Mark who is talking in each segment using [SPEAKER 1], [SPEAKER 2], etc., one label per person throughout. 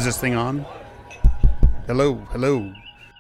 [SPEAKER 1] this thing on? Hello, hello.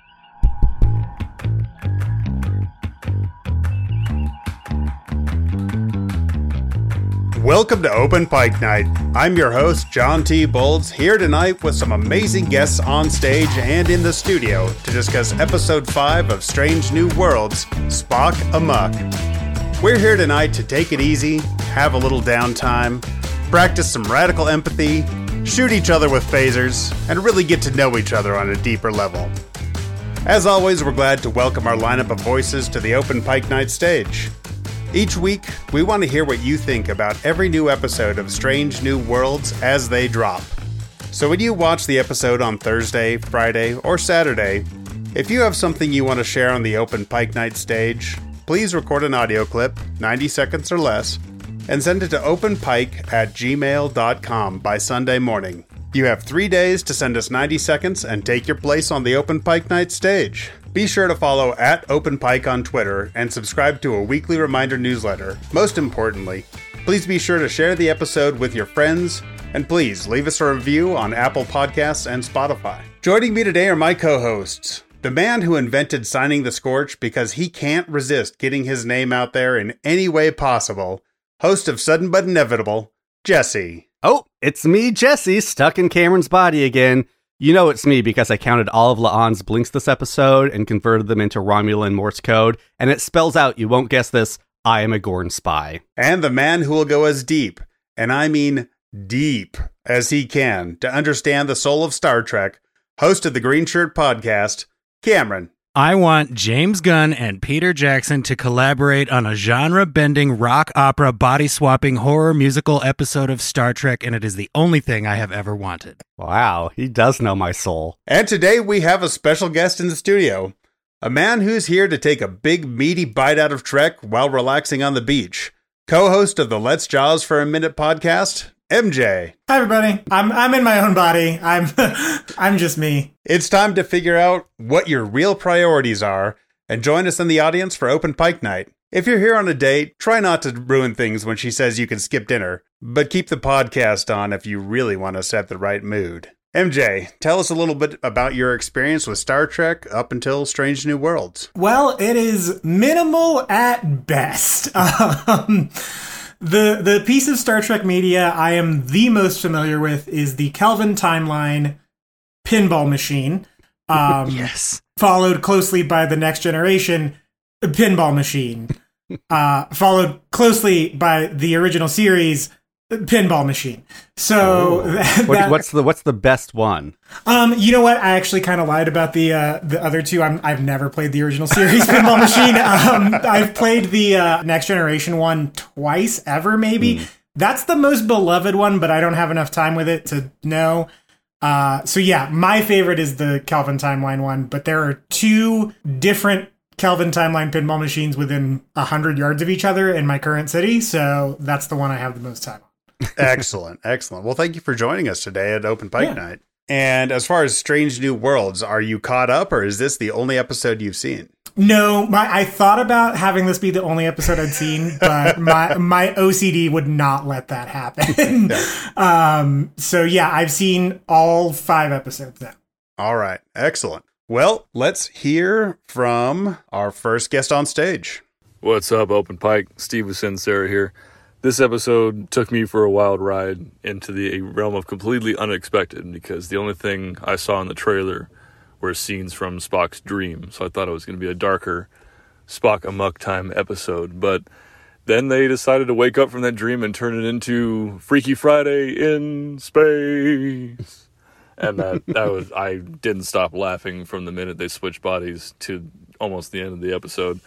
[SPEAKER 1] Welcome to Open Pike Night. I'm your host, John T. Bolds, here tonight with some amazing guests on stage and in the studio to discuss Episode 5 of Strange New Worlds, Spock Amok. We're here tonight to take it easy, have a little downtime, practice some radical empathy, shoot each other with phasers, and really get to know each other on a deeper level. As always, we're glad to welcome our lineup of voices to the Open Pike Night stage. Each week, we want to hear what you think about every new episode of Strange New Worlds as they drop. So when you watch the episode on Thursday, Friday, or Saturday, if you have something you want to share on the Open Pike Night stage, please record an audio clip, 90 seconds or less, and send it to openpike@gmail.com by Sunday morning. You have 3 days to send us 90 seconds and take your place on the Open Pike Night stage. Be sure to follow @OpenPike on Twitter and subscribe to a weekly reminder newsletter. Most importantly, please be sure to share the episode with your friends, and please leave us a review on Apple Podcasts and Spotify. Joining me today are my co-hosts, the man who invented signing the Scorch because he can't resist getting his name out there in any way possible, host of Sudden But Inevitable, Jesse.
[SPEAKER 2] Oh, it's me, Jesse, stuck in Cameron's body again. You know it's me because I counted all of La'an's blinks this episode and converted them into Romulan Morse code, and it spells out, you won't guess this, I am a Gorn spy.
[SPEAKER 1] And the man who will go as deep, and I mean deep, as he can to understand the soul of Star Trek, host of the Green Shirt Podcast, Cameron.
[SPEAKER 3] I want James Gunn and Peter Jackson to collaborate on a genre-bending rock opera body-swapping horror musical episode of Star Trek, and it is the only thing I have ever wanted.
[SPEAKER 2] Wow, he does know my soul.
[SPEAKER 1] And today we have a special guest in the studio, a man who's here to take a big meaty bite out of Trek while relaxing on the beach. Co-host of the Let's Jaws for a Minute podcast, MJ.
[SPEAKER 4] Hi everybody. I'm in my own body. I'm just me.
[SPEAKER 1] It's time to figure out what your real priorities are and join us in the audience for Open Pike Night. If you're here on a date, try not to ruin things when she says you can skip dinner, but keep the podcast on if you really want to set the right mood. MJ, tell us a little bit about your experience with Star Trek up until Strange New Worlds.
[SPEAKER 4] Well, it is minimal at best. The piece of Star Trek media I am the most familiar with is the Kelvin Timeline pinball machine.
[SPEAKER 3] Yes.
[SPEAKER 4] Followed closely by the Next Generation pinball machine. Followed closely by the original series pinball machine. So
[SPEAKER 2] what's the best one?
[SPEAKER 4] You know what? I actually kind of lied about the other two. I've never played the original series pinball machine. I've played the Next Generation one twice ever, maybe. That's the most beloved one, but I don't have enough time with it to know. So yeah, my favorite is the Kelvin Timeline one, but there are two different Kelvin Timeline pinball machines within 100 yards of each other in my current city. So that's the one I have the most time on.
[SPEAKER 1] Excellent. Well, thank you for joining us today at Open Pike Night. And as far as Strange New Worlds, are you caught up, or is this the only episode you've seen?
[SPEAKER 4] No, I thought about having this be the only episode I'd seen, but my OCD would not let that happen. So yeah, I've seen all 5 episodes now.
[SPEAKER 1] All right. Excellent. Well, let's hear from our first guest on stage.
[SPEAKER 5] What's up, Open Pike? Steve with Sincera here. This episode took me for a wild ride into the realm of completely unexpected because the only thing I saw in the trailer were scenes from Spock's dream. So I thought it was going to be a darker Spock Amok time episode. But then they decided to wake up from that dream and turn it into Freaky Friday in space. And I didn't stop laughing from the minute they switched bodies to almost the end of the episode.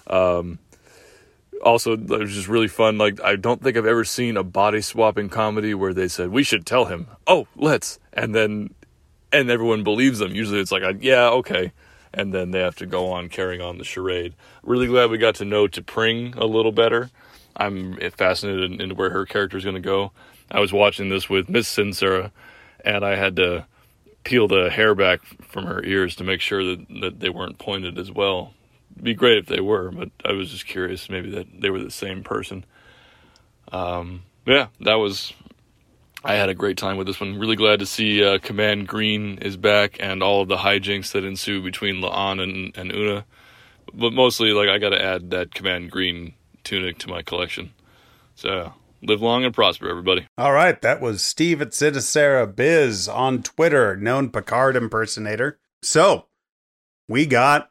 [SPEAKER 5] Also, it was just really fun. Like, I don't think I've ever seen a body-swapping comedy where they said, we should tell him, oh, let's, and everyone believes them. Usually it's like, yeah, okay, and then they have to go on carrying on the charade. Really glad we got to know T'Pring a little better. I'm fascinated into where her character is going to go. I was watching this with Miss Sincera, and I had to peel the hair back from her ears to make sure that they weren't pointed as well. It'd be great if they were, but I was just curious maybe that they were the same person. Yeah, that was I had a great time with this one. Really glad to see Command Green is back and all of the hijinks that ensue between La'an and Una. But mostly, like, I got to add that Command Green tunic to my collection. So, live long and prosper, everybody.
[SPEAKER 1] All right, that was Steve at Citacera Biz on Twitter, known Picard impersonator. So, we got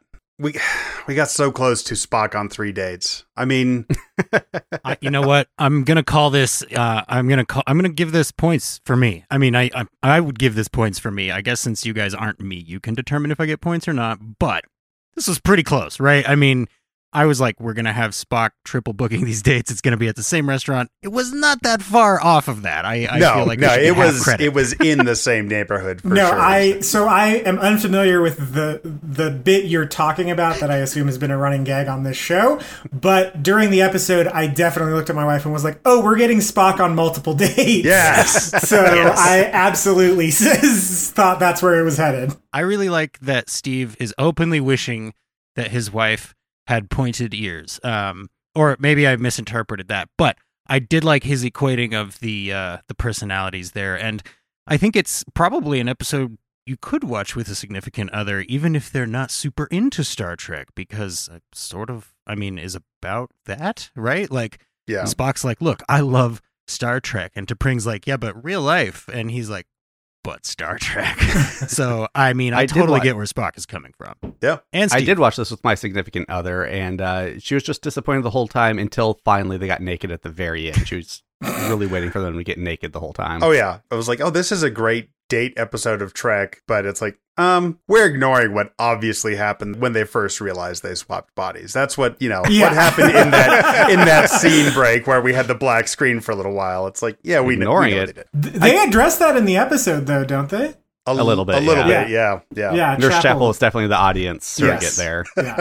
[SPEAKER 1] so close to Spock on 3 dates. I mean,
[SPEAKER 3] You know what? I'm gonna call this. I'm gonna give this points for me. I mean, I would give this points for me. I guess since you guys aren't me, you can determine if I get points or not. But this was pretty close, right? I mean, I was like, we're going to have Spock triple booking these dates. It's going to be at the same restaurant. It was not that far off of that. I feel like
[SPEAKER 1] it was in the same neighborhood for sure.
[SPEAKER 4] So I am unfamiliar with the bit you're talking about that I assume has been a running gag on this show. But during the episode, I definitely looked at my wife and was like, oh, we're getting Spock on multiple dates.
[SPEAKER 1] Yes.
[SPEAKER 4] So yes. I absolutely thought that's where it was headed.
[SPEAKER 3] I really like that Steve is openly wishing that his wife had pointed ears. Or maybe I misinterpreted that, but I did like his equating of the personalities there. And I think it's probably an episode you could watch with a significant other, even if they're not super into Star Trek, because it sort of, I mean, is about that, right? Like,
[SPEAKER 1] yeah.
[SPEAKER 3] Spock's like, look, I love Star Trek. And T'Pring's like, yeah, but real life. And he's like, but Star Trek. So, I mean, I totally get where Spock is coming from.
[SPEAKER 1] Yeah.
[SPEAKER 3] And Steve.
[SPEAKER 2] I did watch this with my significant other, and she was just disappointed the whole time until finally they got naked at the very end. She was really waiting for them to get naked the whole time.
[SPEAKER 1] Oh, yeah. I was like, oh, this is a great date episode of Trek, but it's like, we're ignoring what obviously happened when they first realized they swapped bodies. That's what, what happened in that scene break where we had the black screen for a little while. It's like, yeah, we know it.
[SPEAKER 4] They address that in the episode, though, don't they?
[SPEAKER 2] A little bit.
[SPEAKER 1] Yeah.
[SPEAKER 2] Nurse Chapel is definitely the audience surrogate there.
[SPEAKER 4] Yeah.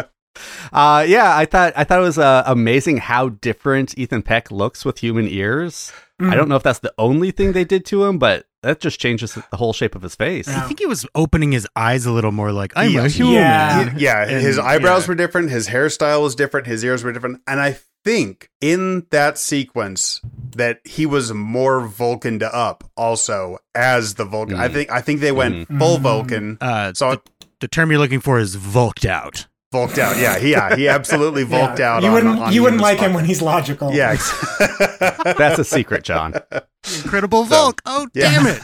[SPEAKER 2] I thought it was amazing how different Ethan Peck looks with human ears. I don't know if that's the only thing they did to him, but that just changes the whole shape of his face.
[SPEAKER 3] I think he was opening his eyes a little more like, I'm a human.
[SPEAKER 1] Yeah, his eyebrows were different, his hairstyle was different, his ears were different, and I think in that sequence that he was more Vulcaned up also as the Vulcan. I think they went full Vulcan.
[SPEAKER 3] So the term you're looking for is vulked out.
[SPEAKER 1] Vulked out, yeah. He absolutely vulked out.
[SPEAKER 4] You wouldn't like him when he's logical.
[SPEAKER 1] Yeah,
[SPEAKER 2] that's a secret, John.
[SPEAKER 3] Incredible Vulk. Damn it!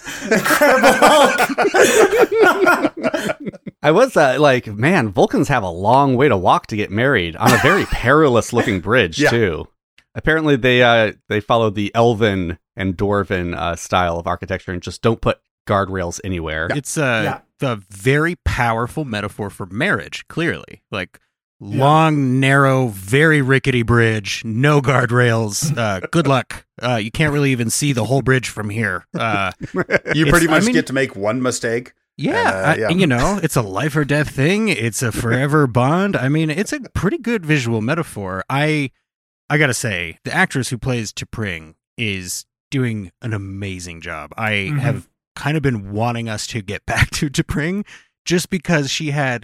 [SPEAKER 4] Incredible Hulk.
[SPEAKER 2] I was like, man, Vulcans have a long way to walk to get married on a very perilous-looking bridge too. Apparently, they follow the Elven and Dwarven style of architecture and just don't put guardrails anywhere.
[SPEAKER 3] It's a very powerful metaphor for marriage, clearly. Like, long, narrow, very rickety bridge, no guardrails. Good luck. You can't really even see the whole bridge from here.
[SPEAKER 1] You pretty much get to make one mistake.
[SPEAKER 3] Yeah, it's a life or death thing. It's a forever bond. I mean, it's a pretty good visual metaphor. I gotta say, the actress who plays T'Pring is doing an amazing job. I have kind of been wanting us to get back to T'Pring just because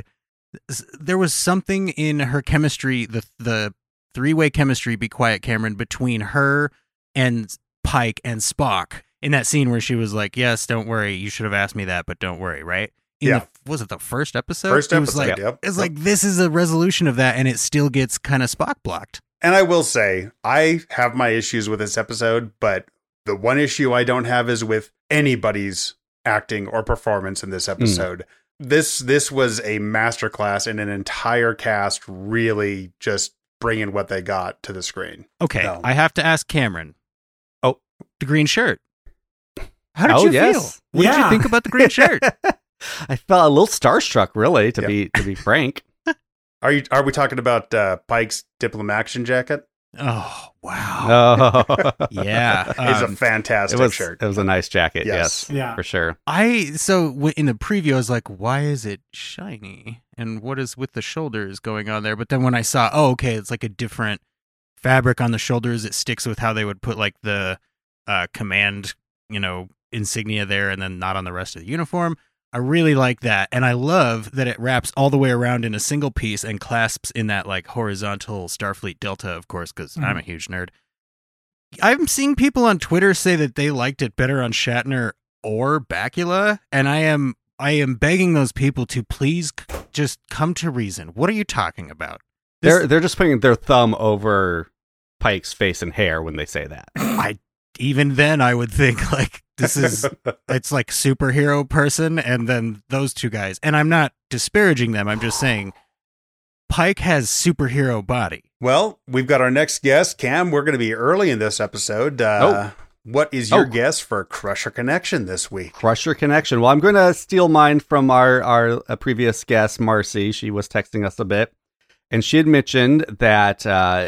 [SPEAKER 3] there was something in her chemistry, the three-way chemistry, Be Quiet Cameron, between her and Pike and Spock in that scene where she was like, yes, don't worry, you should have asked me that, but don't worry, right? Was it the first episode? It's like, this is a resolution of that, and it still gets kind of Spock blocked.
[SPEAKER 1] And I will say, I have my issues with this episode, but the one issue I don't have is with anybody's acting or performance in this episode. This was a masterclass in an entire cast really just bringing what they got to the screen.
[SPEAKER 3] Okay, I have to ask Cameron. Oh, the green shirt. How did you feel? What did you think about the green shirt?
[SPEAKER 2] I felt a little starstruck, really, to be frank.
[SPEAKER 1] Are we talking about Pike's Diplomaction jacket?
[SPEAKER 3] Oh, wow.
[SPEAKER 2] Oh.
[SPEAKER 3] Yeah.
[SPEAKER 1] It's a fantastic shirt.
[SPEAKER 2] It was a nice jacket. Yes.
[SPEAKER 4] Yeah.
[SPEAKER 2] For sure.
[SPEAKER 3] So in the preview, I was like, why is it shiny? And what is with the shoulders going on there? But then when I saw, okay, it's like a different fabric on the shoulders. It sticks with how they would put like the command, insignia there and then not on the rest of the uniform. I really like that. And I love that it wraps all the way around in a single piece and clasps in that like horizontal Starfleet Delta, of course, because I'm a huge nerd. I'm seeing people on Twitter say that they liked it better on Shatner or Bakula, and I am begging those people to please just come to reason. What are you talking about?
[SPEAKER 2] They're just putting their thumb over Pike's face and hair when they say that.
[SPEAKER 3] Even then, I would think like it's like superhero person, and then those two guys. And I'm not disparaging them. I'm just saying Pike has superhero body.
[SPEAKER 1] Well, we've got our next guest, Cam. We're going to be early in this episode. What is your guess for Crusher Connection this week?
[SPEAKER 2] Crusher Connection. Well, I'm going to steal mine from our previous guest, Marcy. She was texting us a bit, and she had mentioned that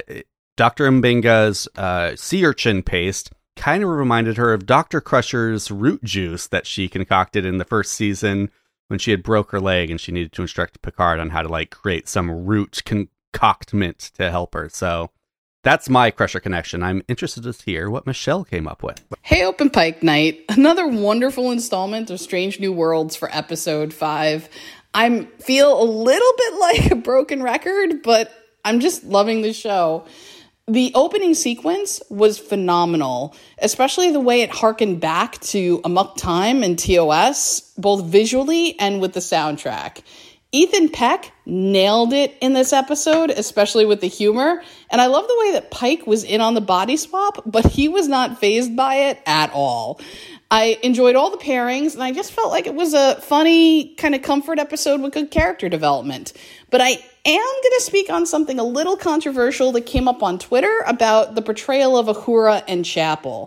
[SPEAKER 2] Dr. Mbinga's sea urchin paste kind of reminded her of Dr. Crusher's root juice that she concocted in the first season when she had broke her leg and she needed to instruct Picard on how to like create some root concoctment to help her. So that's my Crusher Connection. I'm interested to hear what Michelle came up with.
[SPEAKER 6] Hey, Open Pike Night. Another wonderful installment of Strange New Worlds for episode 5. I feel a little bit like a broken record, but I'm just loving the show. The opening sequence was phenomenal, especially the way it harkened back to Amok Time and TOS, both visually and with the soundtrack. Ethan Peck nailed it in this episode, especially with the humor. And I love the way that Pike was in on the body swap, but he was not fazed by it at all. I enjoyed all the pairings, and I just felt like it was a funny kind of comfort episode with good character development. But I am going to speak on something a little controversial that came up on Twitter about the portrayal of Uhura and Chapel.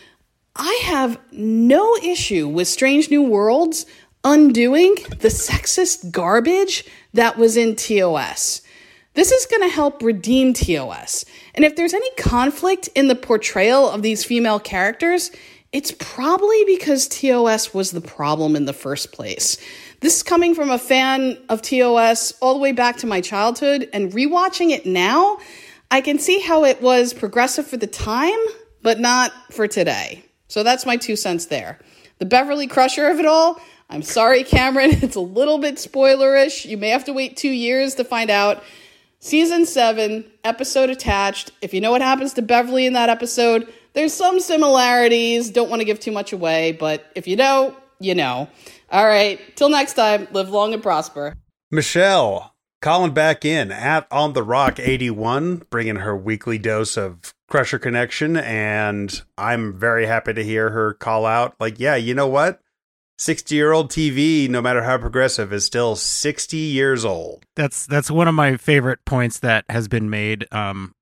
[SPEAKER 6] I have no issue with Strange New Worlds undoing the sexist garbage that was in TOS. This is going to help redeem TOS. And if there's any conflict in the portrayal of these female characters, it's probably because TOS was the problem in the first place. This is coming from a fan of TOS all the way back to my childhood, and rewatching it now, I can see how it was progressive for the time, but not for today. So that's my 2 cents there. The Beverly Crusher of it all, I'm sorry, Cameron, it's a little bit spoilerish. You may have to wait 2 years to find out. Season 7, episode attached. If you know what happens to Beverly in that episode, there's some similarities. Don't want to give too much away, but if you know, you know. All right, till next time, live long and prosper.
[SPEAKER 1] Michelle, calling back in at On the Rock 81, bringing her weekly dose of Crusher Connection, and I'm very happy to hear her call out, like, yeah, you know what? 60-year-old TV, no matter how progressive, is still 60 years old.
[SPEAKER 3] That's one of my favorite points that has been made in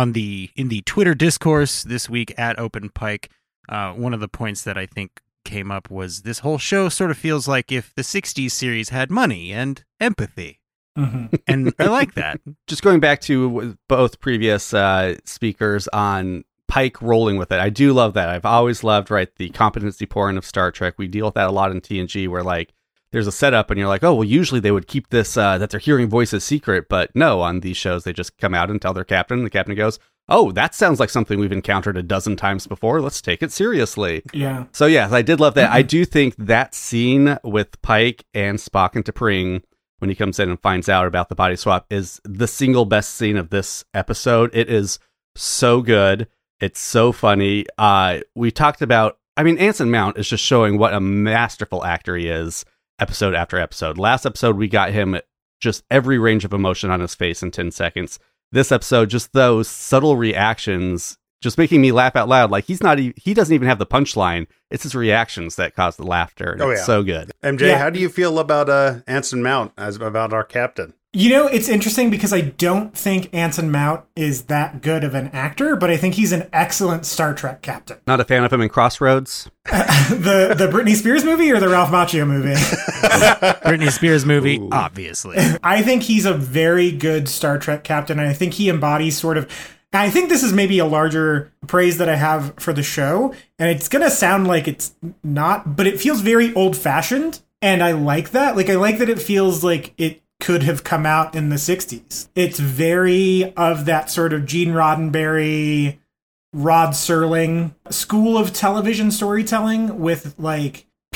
[SPEAKER 3] the Twitter discourse this week at Open Pike. One of the points that I think came up was this whole show sort of feels like if the 60s series had money and empathy. Mm-hmm. And I like that.
[SPEAKER 2] Just going back to both previous speakers on Pike rolling with it. I do love that. I've always loved, the competency porn of Star Trek. We deal with that a lot in TNG where, there's a setup and you're like, oh, well, usually they would keep this, that they're hearing voices secret. But no, on these shows, they just come out and tell their captain. The captain goes, oh, that sounds like something we've encountered a dozen times before. Let's take it seriously.
[SPEAKER 4] Yeah.
[SPEAKER 2] So, yeah, I did love that. I do think that scene with Pike and Spock and T'Pring when he comes in and finds out about the body swap is the single best scene of this episode. It is so good. It's so funny. We talked about, Anson Mount is just showing what a masterful actor he is episode after episode. Last episode, we got him just every range of emotion on his face in 10 seconds. This episode, just those subtle reactions, just making me laugh out loud. He doesn't even have the punchline. It's his reactions that cause the laughter. And it's so good.
[SPEAKER 1] MJ, how do you feel about Anson Mount about our captain?
[SPEAKER 4] You know, it's interesting because I don't think Anson Mount is that good of an actor, but I think he's an excellent Star Trek captain.
[SPEAKER 2] Not a fan of him in Crossroads?
[SPEAKER 4] The Britney Spears movie or the Ralph Macchio movie?
[SPEAKER 3] Britney Spears movie,
[SPEAKER 2] Ooh.
[SPEAKER 3] Obviously.
[SPEAKER 4] I think he's a very good Star Trek captain, and I think he embodies I think this is maybe a larger praise that I have for the show, and it's going to sound like it's not, but it feels very old-fashioned, and I like that. I like that it feels like it could have come out in the 60s. It's very of that sort of Gene Roddenberry, Rod Serling school of television storytelling with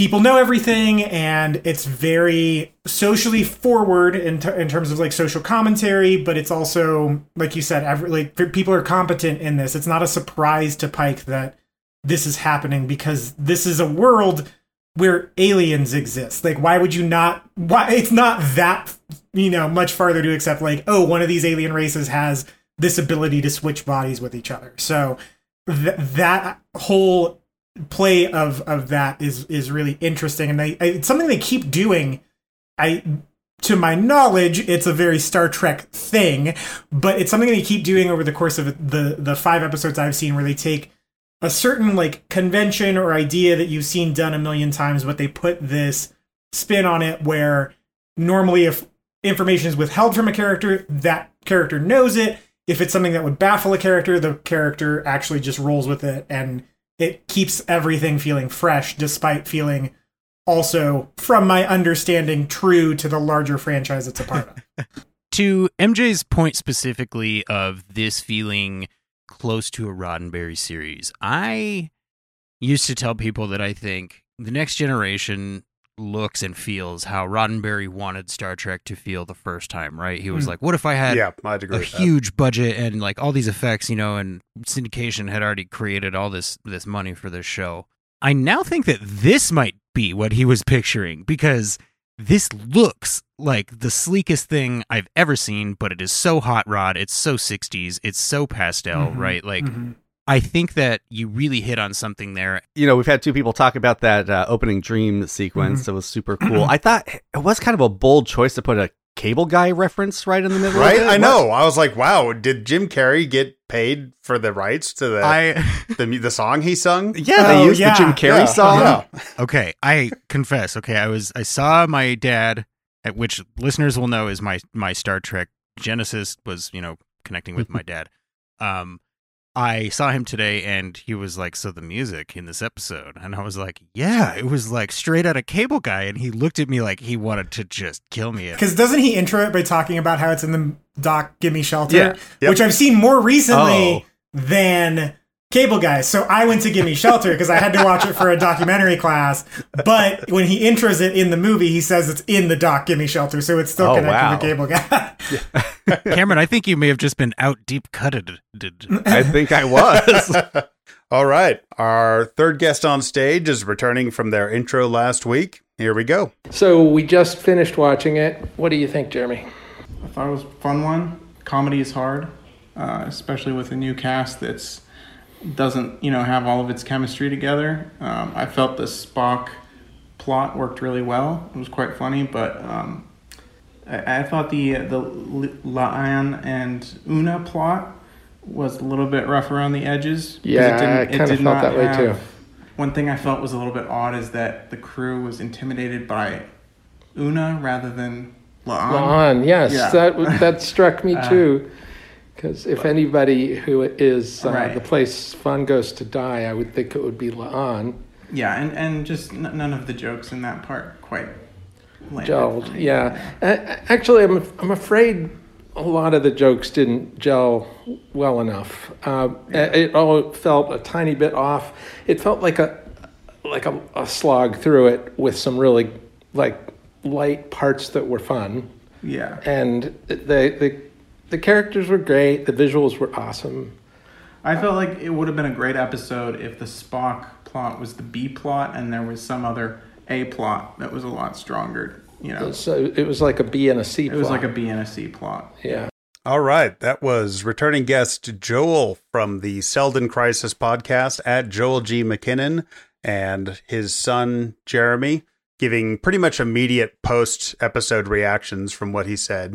[SPEAKER 4] people know everything, and it's very socially forward in terms of like social commentary, but it's also, like you said, people are competent in this. It's not a surprise to Pike that this is happening, because this is a world where aliens exist. Like, why would you not? Why it's not that, much farther to accept, like, oh, one of these alien races has this ability to switch bodies with each other. So that whole play of that is really interesting, and it's something they keep doing. To my knowledge, it's a very Star Trek thing, but it's something they keep doing over the course of the 5 episodes I've seen, where they take a certain like convention or idea that you've seen done a million times, but they put this spin on it where normally if information is withheld from a character, that character knows it. If it's something that would baffle a character, the character actually just rolls with it, and it keeps everything feeling fresh, despite feeling also, from my understanding, true to the larger franchise it's a part of.
[SPEAKER 3] To MJ's point specifically of this feeling close to a Roddenberry series, I used to tell people that I think the Next Generation looks and feels how Roddenberry wanted Star Trek to feel the first time, right? He was like, what if I had
[SPEAKER 1] I'd agree
[SPEAKER 3] a
[SPEAKER 1] with
[SPEAKER 3] huge budget and like all these effects, and syndication had already created all this money for this show. I now think that this might be what he was picturing, because this looks like the sleekest thing I've ever seen, but it is so hot rod, it's so 60s, it's so pastel, right? Like, I think that you really hit on something there.
[SPEAKER 2] We've had 2 people talk about that opening dream sequence. That was super cool. I thought it was kind of a bold choice to put a Cable Guy reference right in the middle
[SPEAKER 1] right?
[SPEAKER 2] of it.
[SPEAKER 1] I know. I was like, wow, did Jim Carrey get paid for the rights to the song he sung?
[SPEAKER 2] Yeah, they used the Jim Carrey song.
[SPEAKER 1] Yeah.
[SPEAKER 3] Okay, I confess. Okay, I saw my dad, at which listeners will know is my Star Trek Genesis was, connecting with my dad. I saw him today, and he was like, so the music in this episode. And I was like, yeah, it was like straight out of Cable Guy. And he looked at me like he wanted to just kill me.
[SPEAKER 4] Because doesn't he intro it by talking about how it's in the doc Gimme Shelter?
[SPEAKER 2] Yeah.
[SPEAKER 1] Yep.
[SPEAKER 4] Which I've seen more recently than Cable Guy. So I went to Gimme Shelter because I had to watch it for a documentary class. But when he intros it in the movie, he says it's in the doc Gimme Shelter. So it's still connected to Cable Guy.
[SPEAKER 3] Cameron, I think you may have just been out deep cutted.
[SPEAKER 2] I think I was.
[SPEAKER 1] All right. Our third guest on stage is returning from their intro last week. Here we go.
[SPEAKER 7] So we just finished watching it. What do you think, Jeremy?
[SPEAKER 8] I thought it was a fun one. Comedy is hard, especially with a new cast that's doesn't have all of its chemistry together. I felt the Spock plot worked really well. It was quite funny, but I thought the La'an and Una plot was a little bit rough around the edges.
[SPEAKER 7] Yeah, I kind of felt that way too.
[SPEAKER 8] One thing I felt was a little bit odd is that the crew was intimidated by Una rather than La'an.
[SPEAKER 7] La'an, yes, that struck me too. Because if anybody who is the place Fun goes to die, I would think it would be La'an.
[SPEAKER 8] Yeah, and just none of the jokes in that part quite
[SPEAKER 7] gelled. Yeah, actually, I'm afraid a lot of the jokes didn't gel well enough. It all felt a tiny bit off. It felt like a slog through it with some really light parts that were fun.
[SPEAKER 8] Yeah,
[SPEAKER 7] and the characters were great. The visuals were awesome.
[SPEAKER 8] I felt like it would have been a great episode if the Spock plot was the B plot and there was some other A plot that was a lot stronger,
[SPEAKER 7] So it was like a B and a C plot.
[SPEAKER 8] It was like a B and a C plot.
[SPEAKER 7] Yeah.
[SPEAKER 1] All right. That was returning guest Joel from the Selden Crisis podcast at Joel G. McKinnon and his son Jeremy, giving pretty much immediate post-episode reactions from what he said.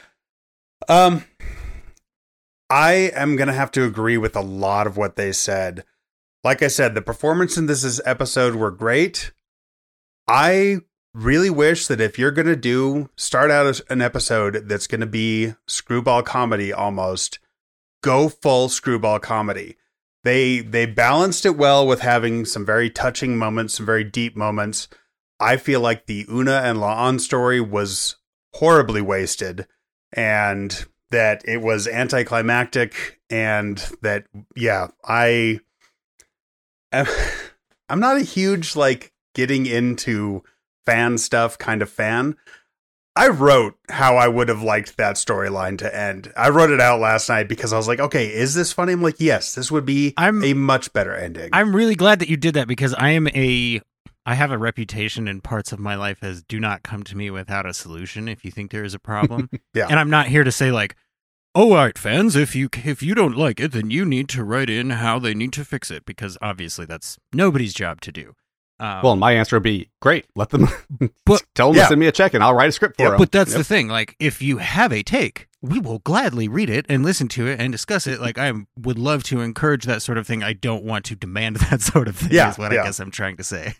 [SPEAKER 1] I am going to have to agree with a lot of what they said. Like I said, the performance in this episode were great. I really wish that if you're going to start out an episode that's going to be screwball comedy almost, go full screwball comedy. They balanced it well with having some very touching moments, some very deep moments. I feel like the Una and La'an story was horribly wasted, and that it was anticlimactic, and that, I'm not a huge getting into fan stuff kind of fan. I wrote how I would have liked that storyline to end. I wrote it out last night because I was like, okay, is this funny? I'm like, yes, this would be a much better ending.
[SPEAKER 3] I'm really glad that you did that because I have a reputation in parts of my life as do not come to me without a solution if you think there is a problem.
[SPEAKER 1] Yeah.
[SPEAKER 3] And I'm not here to say like, oh, all right, fans, if you don't like it, then you need to write in how they need to fix it because obviously that's nobody's job to do.
[SPEAKER 2] Well, my answer would be, great, let them tell them to send me a check and I'll write a script for them.
[SPEAKER 3] But that's the thing. Like, if you have a take, we will gladly read it and listen to it and discuss it. Like, I would love to encourage that sort of thing. I don't want to demand that sort of thing is what I guess I'm trying to say.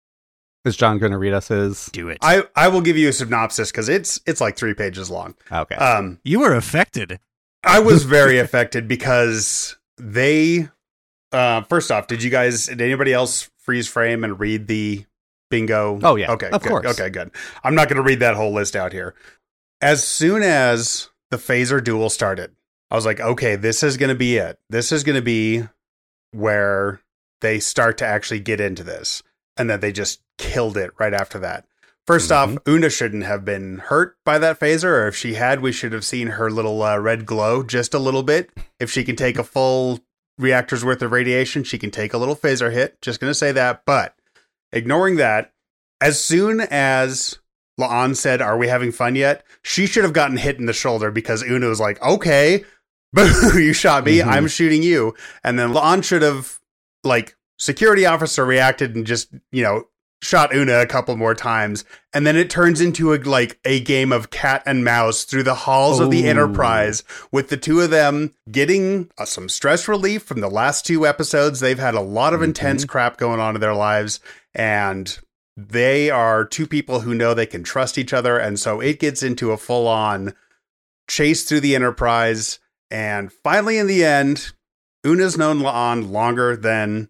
[SPEAKER 2] Is John going to read us his?
[SPEAKER 3] Do it.
[SPEAKER 1] I will give you a synopsis because it's like 3 pages long.
[SPEAKER 2] Okay.
[SPEAKER 3] You were affected.
[SPEAKER 1] I was very affected because they, first off, did anybody else freeze frame and read the bingo?
[SPEAKER 2] Oh, yeah.
[SPEAKER 1] Okay.
[SPEAKER 2] Of
[SPEAKER 1] good.
[SPEAKER 2] course.
[SPEAKER 1] Okay, good. I'm not going to read that whole list out here. As soon as the phaser duel started, I was like, okay, this is going to be it. This is going to be where they start to actually get into this. And then they just killed it right after that. First off, Una shouldn't have been hurt by that phaser, or if she had, we should have seen her little red glow just a little bit. If she can take a full reactor's worth of radiation, she can take a little phaser hit. Just going to say that. But ignoring that, as soon as La'an said, "Are we having fun yet?" she should have gotten hit in the shoulder because Una was like, "Okay, boo, you shot me. I'm shooting you." And then La'an should have, like, security officer reacted and just, shot Una a couple more times. And then it turns into a game of cat and mouse through the halls of the Enterprise with the two of them getting some stress relief from the last 2 episodes. They've had a lot of intense crap going on in their lives, and they are 2 people who know they can trust each other. And so it gets into a full on chase through the Enterprise. And finally, in the end, Una's known La'an longer than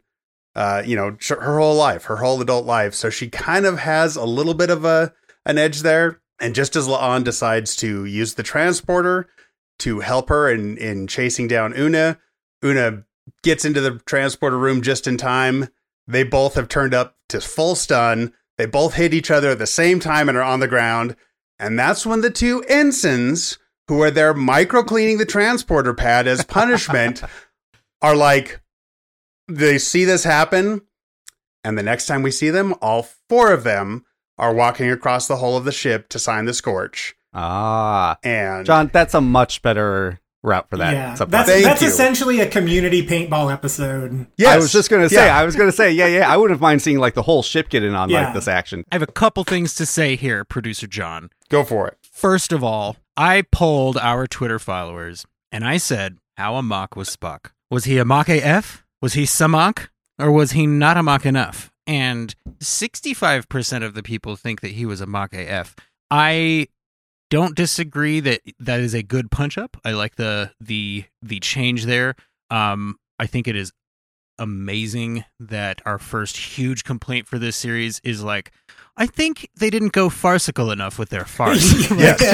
[SPEAKER 1] her whole life, her whole adult life. So she kind of has a little bit of an edge there. And just as La'an decides to use the transporter to help her in chasing down Una gets into the transporter room just in time. They both have turned up to full stun. They both hit each other at the same time and are on the ground. And that's when the 2 ensigns, who are there micro-cleaning the transporter pad as punishment, are like, they see this happen, and the next time we see them, all 4 of them are walking across the hull of the ship to sign the Scorch. And
[SPEAKER 2] John, that's a much better route for that.
[SPEAKER 4] Yeah, that's essentially a community paintball episode.
[SPEAKER 2] Yes. I was just going to say, I wouldn't mind seeing like the whole ship get in on like this action.
[SPEAKER 3] I have a couple things to say here, producer John.
[SPEAKER 1] Go for it.
[SPEAKER 3] First of all, I polled our Twitter followers, and I said, how amok was Spock? Was he amok AF? Was he Samak, or was he not amok enough? And 65% of the people think that he was amok AF. I don't disagree that is a good punch-up. I like the change there. I think it is amazing that our first huge complaint for this series is like, I think they didn't go farcical enough with their farce.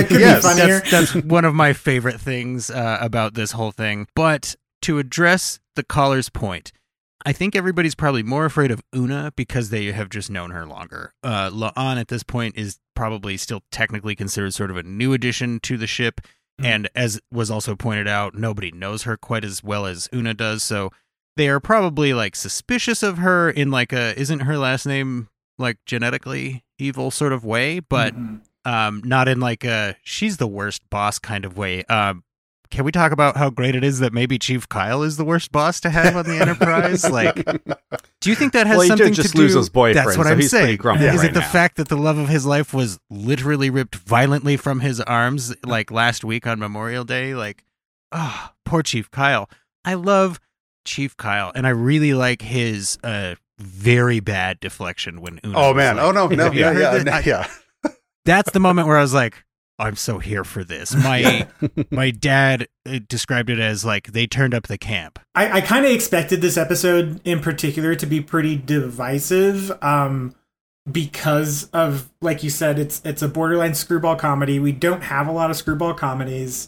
[SPEAKER 3] That's one of my favorite things about this whole thing. But to address the caller's point, I think everybody's probably more afraid of Una because they have just known her longer. La'an at this point is probably still technically considered sort of a new addition to the ship. And as was also pointed out, nobody knows her quite as well as Una does. So they are probably like suspicious of her in like isn't her last name like genetically evil sort of way, but not in like she's the worst boss kind of way. Can we talk about how great it is that maybe Chief Kyle is the worst boss to have on the Enterprise? Like, do you think that has something to do?
[SPEAKER 2] Lose his boyfriend,
[SPEAKER 3] that's what
[SPEAKER 2] so
[SPEAKER 3] I'm
[SPEAKER 2] he's
[SPEAKER 3] saying. Is it the
[SPEAKER 2] now.
[SPEAKER 3] fact that the love of his life was literally ripped violently from his arms, like last week on Memorial Day? Like, poor Chief Kyle. I love Chief Kyle, and I really like his very bad deflection when Una.
[SPEAKER 1] Oh man!
[SPEAKER 3] Like,
[SPEAKER 1] no! Yeah.
[SPEAKER 3] That's the moment where I was like, I'm so here for this. My dad described it as like they turned up the camp.
[SPEAKER 4] I kind of expected this episode in particular to be pretty divisive because of, like you said, it's a borderline screwball comedy. We don't have a lot of screwball comedies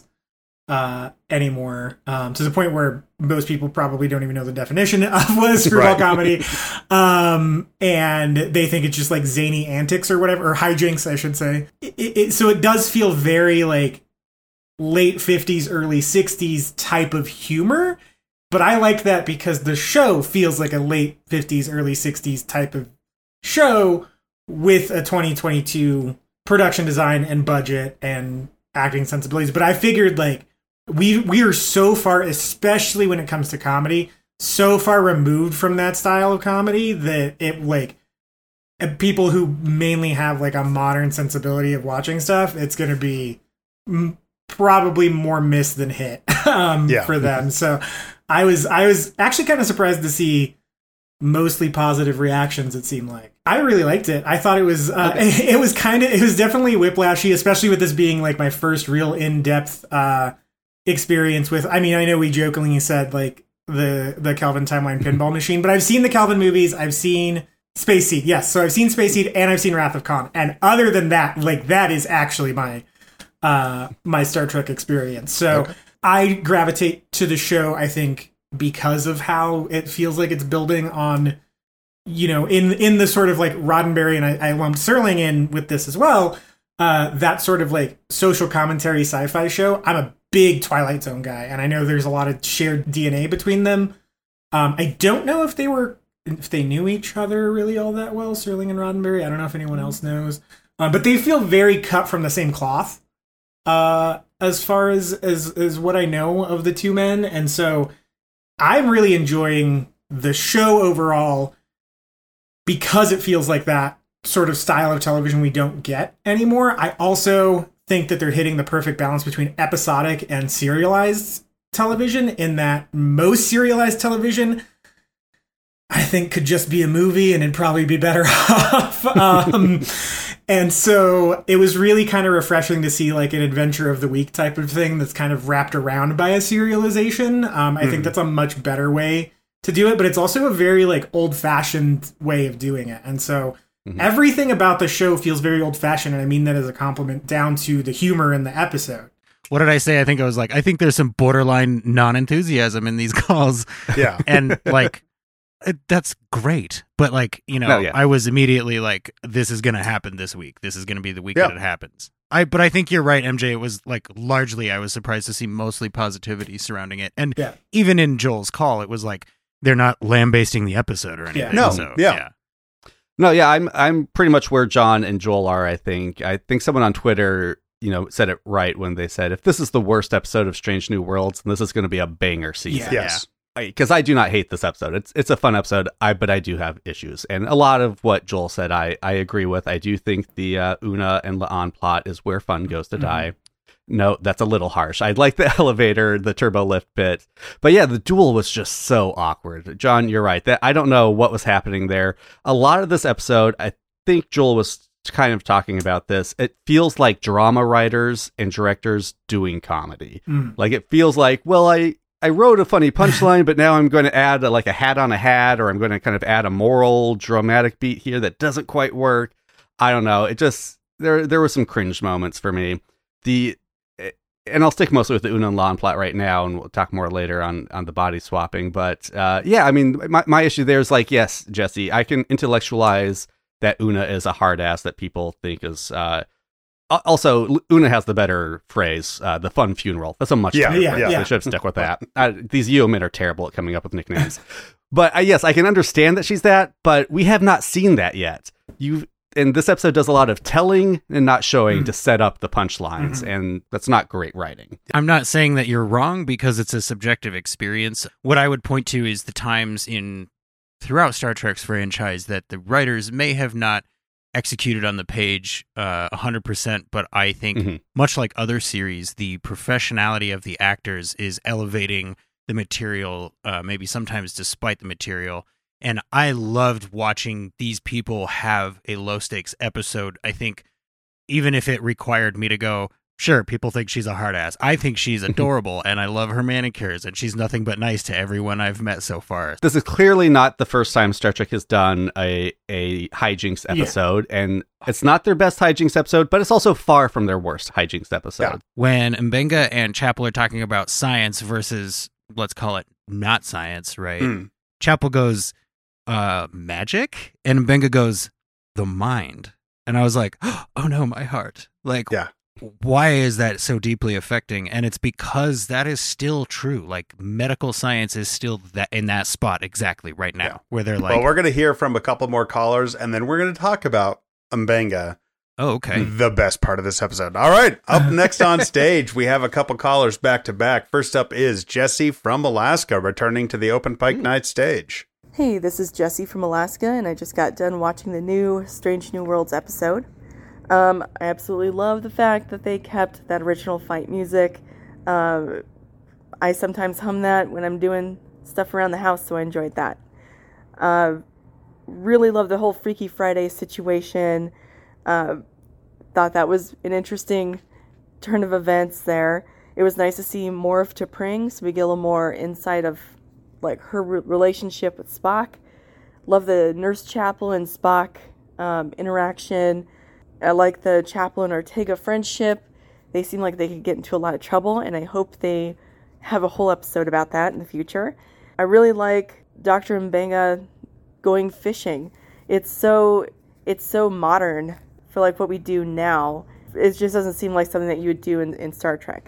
[SPEAKER 4] anymore, to the point where most people probably don't even know the definition of what a screwball comedy. And they think it's just like zany antics or whatever, or hijinks, I should say. So it does feel very like late 50s, early 60s type of humor. But I like that because the show feels like a late 50s, early 60s type of show with a 2022 production design and budget and acting sensibilities. But I figured like we are so far, especially when it comes to comedy, so far removed from that style of comedy that it like people who mainly have like a modern sensibility of watching stuff, it's going to be probably more miss than hit for them. So I was actually kind of surprised to see mostly positive reactions. It seemed like I really liked it. I thought it was it was definitely whiplashy, especially with this being like my first real in-depth experience with. I mean, I know we jokingly said like the Kelvin Timeline Pinball Machine, but I've seen the Kelvin movies. I've seen Space Seed. Yes, so I've seen Space Seed and I've seen Wrath of Khan. And other than that, like that is actually my my Star Trek experience. So I gravitate to the show, I think, because of how it feels like it's building on, you know, in the sort of like Roddenberry, and I lumped Serling in with this as well, that sort of like social commentary sci-fi show. I'm a big Twilight Zone guy, and I know there's a lot of shared DNA between them. I don't know if they knew each other really all that well, Serling and Roddenberry. I don't know if anyone else knows. But they feel very cut from the same cloth. As far as what I know of the two men. And so I'm really enjoying the show overall because it feels like that sort of style of television we don't get anymore. I also think that they're hitting the perfect balance between episodic and serialized television, in that most serialized television I think could just be a movie and it'd probably be better off. And so it was really kind of refreshing to see like an adventure of the week type of thing that's kind of wrapped around by a serialization. I think that's a much better way to do it, but it's also a very like old fashioned way of doing it. And so everything about the show feels very old fashioned. And I mean that as a compliment, down to the humor in the episode.
[SPEAKER 3] What did I say? I think there's some borderline non-enthusiasm in these calls.
[SPEAKER 1] Yeah.
[SPEAKER 3] And like, that's great. But like, you know, I was immediately like, this is going to happen this week. This is going to be the week that it happens. But I think you're right, MJ. It was like largely, I was surprised to see mostly positivity surrounding it. And even in Joel's call, it was like, they're not lambasting the episode or anything.
[SPEAKER 2] I'm pretty much where John and Joel are. I think someone on Twitter, you know, said it right when they said, if this is the worst episode of Strange New Worlds, then this is going to be a banger season.
[SPEAKER 1] Yes.
[SPEAKER 2] Because I do not hate this episode. It's a fun episode, but I do have issues. And a lot of what Joel said, I agree with. I do think the Una and La'an plot is where fun goes to die. No, that's a little harsh. I like the elevator, the turbo lift bit. But yeah, the duel was just so awkward. John, you're right. I don't know what was happening there. A lot of this episode, I think Joel was kind of talking about this. It feels like drama writers and directors doing comedy. Like it feels like, well, I wrote a funny punchline, but now I'm going to add like a hat on a hat, or I'm going to kind of add a moral dramatic beat here that doesn't quite work. I don't know. It just, there were some cringe moments for me. And I'll stick mostly with the Una and La'an plot right now, and we'll talk more later on the body swapping. But I mean, my issue there is like, yes, Jesse, I can intellectualize that Una is a hard ass that people think is, also, Una has the better phrase, the fun funeral. That's a much better phrase. They should have stuck with that. These Yeomen are terrible at coming up with nicknames. But yes, I can understand that she's that, but we have not seen that yet. And this episode does a lot of telling and not showing to set up the punchlines, and that's not great writing.
[SPEAKER 3] I'm not saying that you're wrong because it's a subjective experience. What I would point to is the times throughout Star Trek's franchise that the writers may have not executed on the page 100%, but I think much like other series, the professionality of the actors is elevating the material, maybe sometimes despite the material. And I loved watching these people have a low stakes episode. I think even if it required me to go, sure, people think she's a hard ass, I think she's adorable and I love her manicures and she's nothing but nice to everyone I've met so far.
[SPEAKER 2] This is clearly not the first time Star Trek has done a hijinks episode, and it's not their best hijinks episode, but it's also far from their worst hijinks episode.
[SPEAKER 3] When Mbenga and Chapel are talking about science versus, let's call it not science, right? Chapel goes, magic? And Mbenga goes, the mind. And I was like, oh no, my heart. Like,
[SPEAKER 1] Yeah.
[SPEAKER 3] why is that so deeply affecting? And it's because that is still true. Like, medical science is still that in that spot exactly right now,
[SPEAKER 1] Yeah.
[SPEAKER 3] where they're like,
[SPEAKER 1] Well, we're going to hear from a couple more callers, and then we're going to talk about Mbenga,
[SPEAKER 3] oh, okay.
[SPEAKER 1] the best part of this episode. All right, up next on stage, we have a couple callers back to back. First up is Jesse from Alaska, returning to the Open Pike Night stage.
[SPEAKER 9] Hey, this is Jessie from Alaska, and I just got done watching the new Strange New Worlds episode. I absolutely love the fact that they kept that original fight music. I sometimes hum that when I'm doing stuff around the house, so I enjoyed that. Really love the whole Freaky Friday situation. Thought that was an interesting turn of events there. It was nice to see more of T'Pring, so we get a little more insight of like her relationship with Spock. Love the Nurse Chapel and Spock interaction. I like the Chapel and Ortega friendship. They seem like they could get into a lot of trouble, and I hope they have a whole episode about that in the future. I really like Dr. Mbenga going fishing. It's so modern for like what we do now. It just doesn't seem like something that you would do in Star Trek.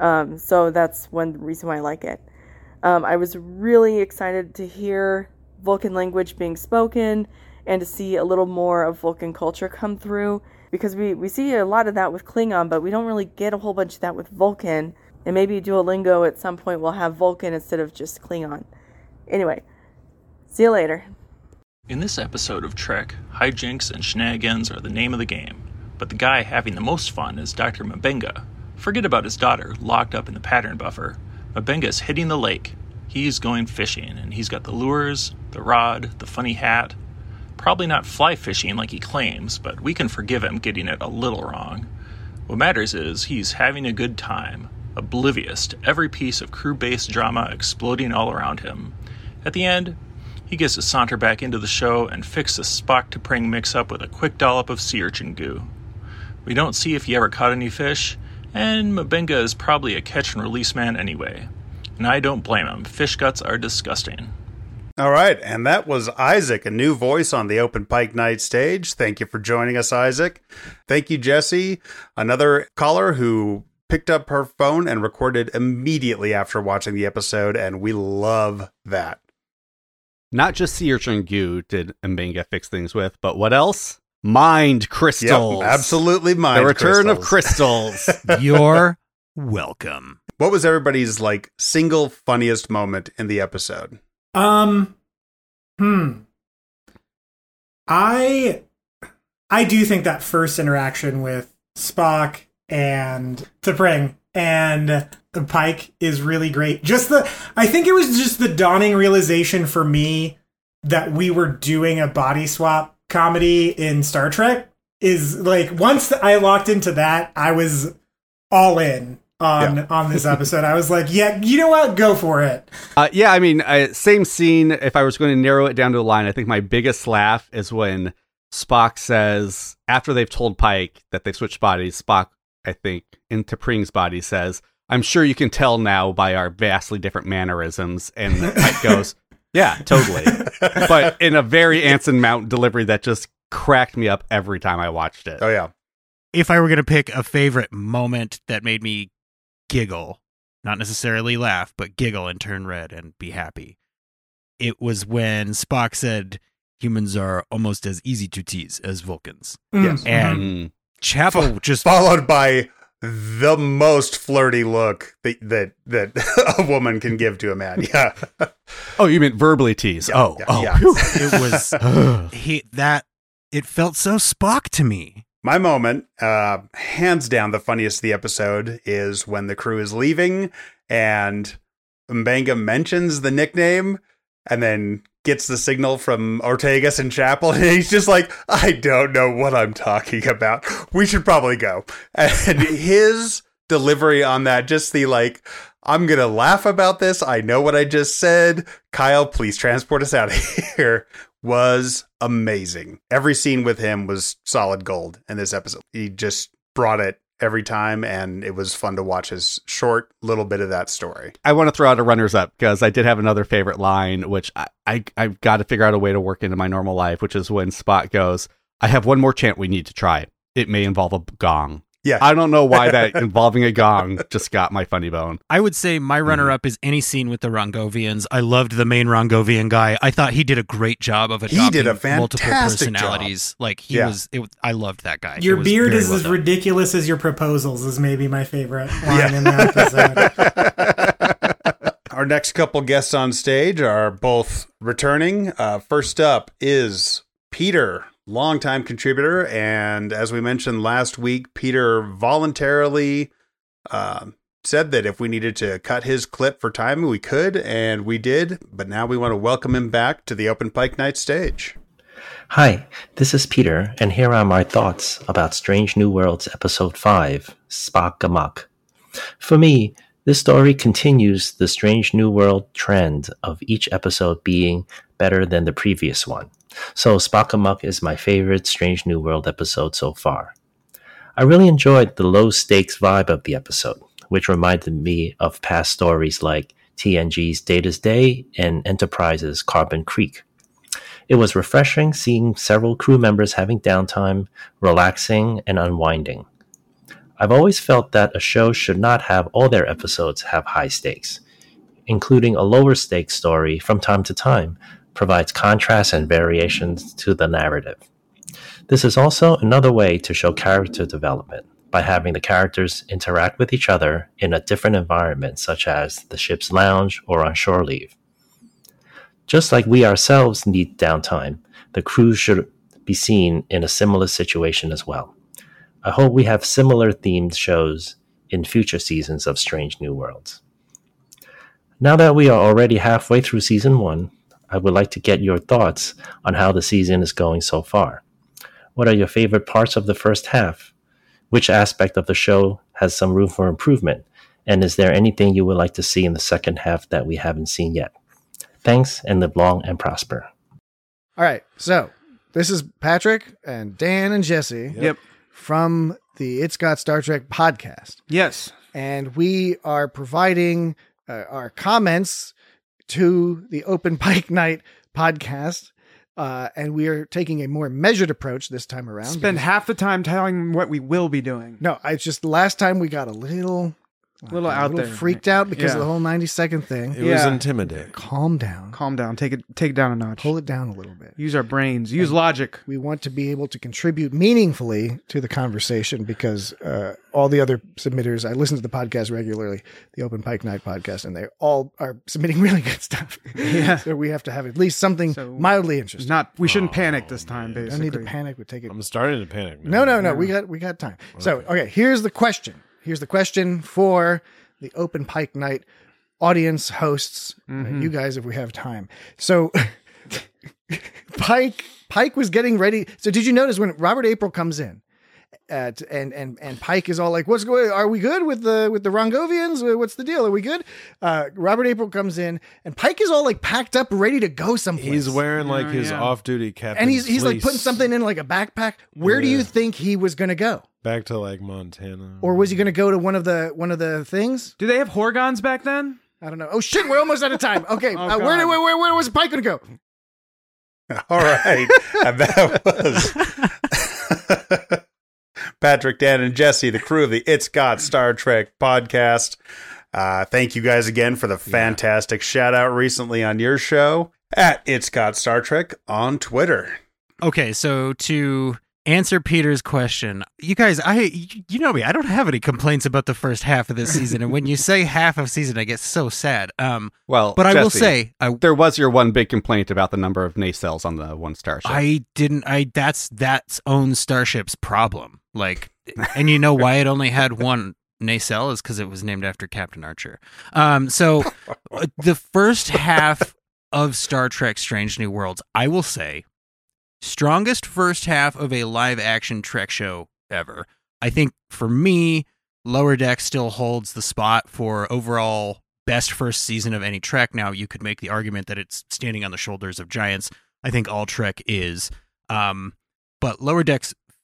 [SPEAKER 9] So that's one reason why I like it. I was really excited to hear Vulcan language being spoken and to see a little more of Vulcan culture come through, because we see a lot of that with Klingon, but we don't really get a whole bunch of that with Vulcan. And maybe Duolingo at some point will have Vulcan instead of just Klingon. Anyway, see you later.
[SPEAKER 10] In this episode of Trek, hijinks and shenanigans are the name of the game, but the guy having the most fun is Dr. Mbenga. Forget about his daughter, locked up in the pattern buffer. Mbenga's hitting the lake. He's going fishing, and he's got the lures, the rod, the funny hat. Probably not fly fishing like he claims, but we can forgive him getting it a little wrong. What matters is he's having a good time, oblivious to every piece of crew-based drama exploding all around him. At the end, he gets to saunter back into the show and fix the Spock to Pring mix-up with a quick dollop of sea urchin goo. We don't see if he ever caught any fish, and Mbenga is probably a catch-and-release man anyway. And I don't blame him. Fish guts are disgusting.
[SPEAKER 1] All right, and that was Isaac, a new voice on the Open Pike Night stage. Thank you for joining us, Isaac. Thank you, Jesse, another caller who picked up her phone and recorded immediately after watching the episode, and we love that.
[SPEAKER 2] Not just sea urchin goo did Mbenga fix things with, but what else? Mind crystals.
[SPEAKER 1] Yep, absolutely mind
[SPEAKER 2] The return of
[SPEAKER 1] crystals.
[SPEAKER 2] crystals.
[SPEAKER 3] You're welcome.
[SPEAKER 1] What was everybody's like single funniest moment in the episode?
[SPEAKER 4] I do think that first interaction with Spock and T'Pring and the Pike is really great. I think it was just the dawning realization for me that we were doing a body swap comedy in Star Trek. Is like, once I locked into that, I was all in on this episode. I was like, yeah, you know what? Go for it.
[SPEAKER 2] Yeah, I mean, same scene. If I was going to narrow it down to a line, I think my biggest laugh is when Spock says, after they've told Pike that they've switched bodies, Spock, I think, in T'Pring's body says, I'm sure you can tell now by our vastly different mannerisms. And Pike goes, yeah, totally. But in a very Anson Mount delivery that just cracked me up every time I watched it.
[SPEAKER 1] Oh, yeah.
[SPEAKER 3] If I were going to pick a favorite moment that made me giggle, not necessarily laugh, but giggle and turn red and be happy, it was when Spock said humans are almost as easy to tease as Vulcans.
[SPEAKER 1] Yes.
[SPEAKER 3] And Chapel just
[SPEAKER 1] followed by the most flirty look that a woman can give to a man. Yeah.
[SPEAKER 2] Oh, you meant verbally tease.
[SPEAKER 1] Yeah, yeah.
[SPEAKER 3] It was it felt so Spock to me.
[SPEAKER 1] My moment, hands down, the funniest of the episode is when the crew is leaving and Mbenga mentions the nickname and then gets the signal from Ortegas and Chapel, and he's just like, I don't know what I'm talking about. We should probably go. And his delivery on that, just the like, I'm going to laugh about this. I know what I just said. Kyle, please transport us out of here, was amazing. Every scene with him was solid gold in this episode. He just brought it every time, and it was fun to watch his short little bit of that story.
[SPEAKER 2] I want to throw out a runners up because I did have another favorite line, which I've got to figure out a way to work into my normal life, which is when Spock goes, "I have one more chant we need to try. It may involve a gong."
[SPEAKER 1] Yeah.
[SPEAKER 2] I don't know why that involving a gong just got my funny bone.
[SPEAKER 3] I would say my runner-up is any scene with the Rongovians. I loved the main Rongovian guy. I thought he did a great job of adopting
[SPEAKER 1] did a
[SPEAKER 3] multiple
[SPEAKER 1] fantastic
[SPEAKER 3] personalities.
[SPEAKER 1] job.
[SPEAKER 3] Like he was, I loved that guy.
[SPEAKER 4] Your
[SPEAKER 3] It was
[SPEAKER 4] beard
[SPEAKER 3] very
[SPEAKER 4] is
[SPEAKER 3] well
[SPEAKER 4] as
[SPEAKER 3] done.
[SPEAKER 4] ridiculous as your proposals is maybe my favorite line in that episode.
[SPEAKER 1] Our next couple guests on stage are both returning. First up is Peter, longtime contributor, and as we mentioned last week, Peter voluntarily said that if we needed to cut his clip for time, we could, and we did, but now we want to welcome him back to the Open Pike Night stage.
[SPEAKER 11] Hi, this is Peter, and here are my thoughts about Strange New Worlds Episode 5, Spock Amok. For me, this story continues the Strange New World trend of each episode being better than the previous one. So Spock Amok is my favorite Strange New World episode so far. I really enjoyed the low-stakes vibe of the episode, which reminded me of past stories like TNG's Data's Day and Enterprise's Carbon Creek. It was refreshing seeing several crew members having downtime, relaxing, and unwinding. I've always felt that a show should not have all their episodes have high stakes. Including a lower stakes story from time to time provides contrast and variations to the narrative. This is also another way to show character development by having the characters interact with each other in a different environment, such as the ship's lounge or on shore leave. Just like we ourselves need downtime, the crew should be seen in a similar situation as well. I hope we have similar themed shows in future seasons of Strange New Worlds. Now that we are already halfway through Season 1, I would like to get your thoughts on how the season is going so far. What are your favorite parts of the first half? Which aspect of the show has some room for improvement? And is there anything you would like to see in the second half that we haven't seen yet? Thanks, and live long and prosper.
[SPEAKER 12] All right, so this is Patrick and Dan and Jesse from the It's Got Star Trek podcast.
[SPEAKER 13] Yes.
[SPEAKER 12] And we are providing our comments to the Open Pike Night podcast. And we are taking a more measured approach this time around.
[SPEAKER 13] Spend half the time telling what we will be doing.
[SPEAKER 12] No, it's just last time we got a little
[SPEAKER 13] out there,
[SPEAKER 12] freaked out because of the whole 90-second thing.
[SPEAKER 14] It was intimidating.
[SPEAKER 12] Calm down.
[SPEAKER 13] Calm down. Take it down a notch.
[SPEAKER 12] Pull it down a little bit.
[SPEAKER 13] Use our brains. Use logic.
[SPEAKER 12] We want to be able to contribute meaningfully to the conversation because all the other submitters, I listen to the podcast regularly, the Open Pike Night podcast, and they all are submitting really good stuff.
[SPEAKER 13] Yeah.
[SPEAKER 12] So we have to have at least something mildly interesting.
[SPEAKER 13] We shouldn't panic this time, basically.
[SPEAKER 12] Don't need to panic. We take it.
[SPEAKER 14] I'm starting to panic.
[SPEAKER 12] No. We got time. Okay. So, okay, here's the question. Here's the question for the Open Pike Night audience hosts, you guys, if we have time. So Pike was getting ready. So did you notice when Robert April comes in and Pike is all like, what's going, are we good with the Rongovians? What's the deal? Are we good? Robert April comes in and Pike is all like packed up, ready to go someplace.
[SPEAKER 14] He's wearing like his off-duty captain's
[SPEAKER 12] and he's like
[SPEAKER 14] fleece.
[SPEAKER 12] putting something in like a backpack. Where do you think he was going to go?
[SPEAKER 14] Back to like Montana.
[SPEAKER 12] Or was he going to go to one of the things?
[SPEAKER 13] Do they have Horgons back then?
[SPEAKER 12] I don't know. Oh shit, we're almost out of time. Okay, where was Pike going to go?
[SPEAKER 1] All right. And that was Patrick, Dan, and Jesse, the crew of the It's Got Star Trek podcast. Thank you guys again for the fantastic shout out recently on your show at It's Got Star Trek on Twitter.
[SPEAKER 3] Okay, so to answer Peter's question, you guys, you know me, I don't have any complaints about the first half of this season, and when you say half of season, I get so sad.
[SPEAKER 2] Well,
[SPEAKER 3] but
[SPEAKER 2] Jesse,
[SPEAKER 3] I will say,
[SPEAKER 2] there was your one big complaint about the number of nacelles on the one starship.
[SPEAKER 3] That's own starship's problem. Like, and you know why it only had one nacelle is because it was named after Captain Archer. So the first half of Star Trek Strange New Worlds, I will say, strongest first half of a live action Trek show ever. I think for me, Lower Deck still holds the spot for overall best first season of any Trek. Now, you could make the argument that it's standing on the shoulders of giants. I think all Trek is. But Lower Decks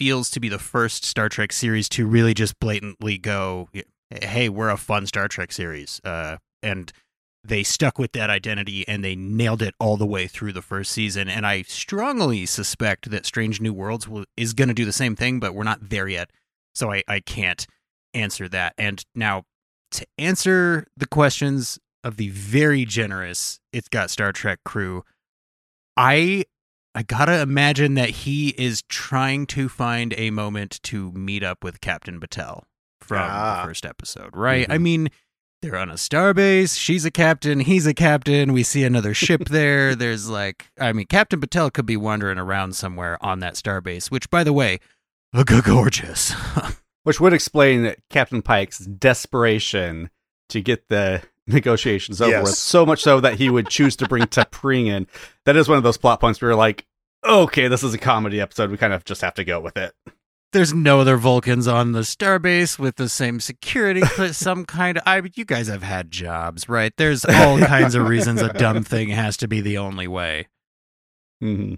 [SPEAKER 3] feels to be the first Star Trek series to really just blatantly go, hey, we're a fun Star Trek series. And they stuck with that identity and they nailed it all the way through the first season. And I strongly suspect that Strange New Worlds is going to do the same thing, but we're not there yet. So I can't answer that. And now to answer the questions of the very generous It's Got Star Trek crew, I gotta imagine that he is trying to find a moment to meet up with Captain Batel from the first episode, right? I mean, they're on a starbase. She's a captain. He's a captain. We see another ship there. There's Captain Batel could be wandering around somewhere on that starbase, which, by the way, gorgeous.
[SPEAKER 2] Which would explain Captain Pike's desperation to get the negotiations over with, so much so that he would choose to bring T'Pring in. That is one of those plot points where you're like, okay, this is a comedy episode. We kind of just have to go with it.
[SPEAKER 3] There's no other Vulcans on the starbase with the same security, some kind of... you guys have had jobs, right? There's all kinds of reasons a dumb thing has to be the only way.
[SPEAKER 2] Mm-hmm.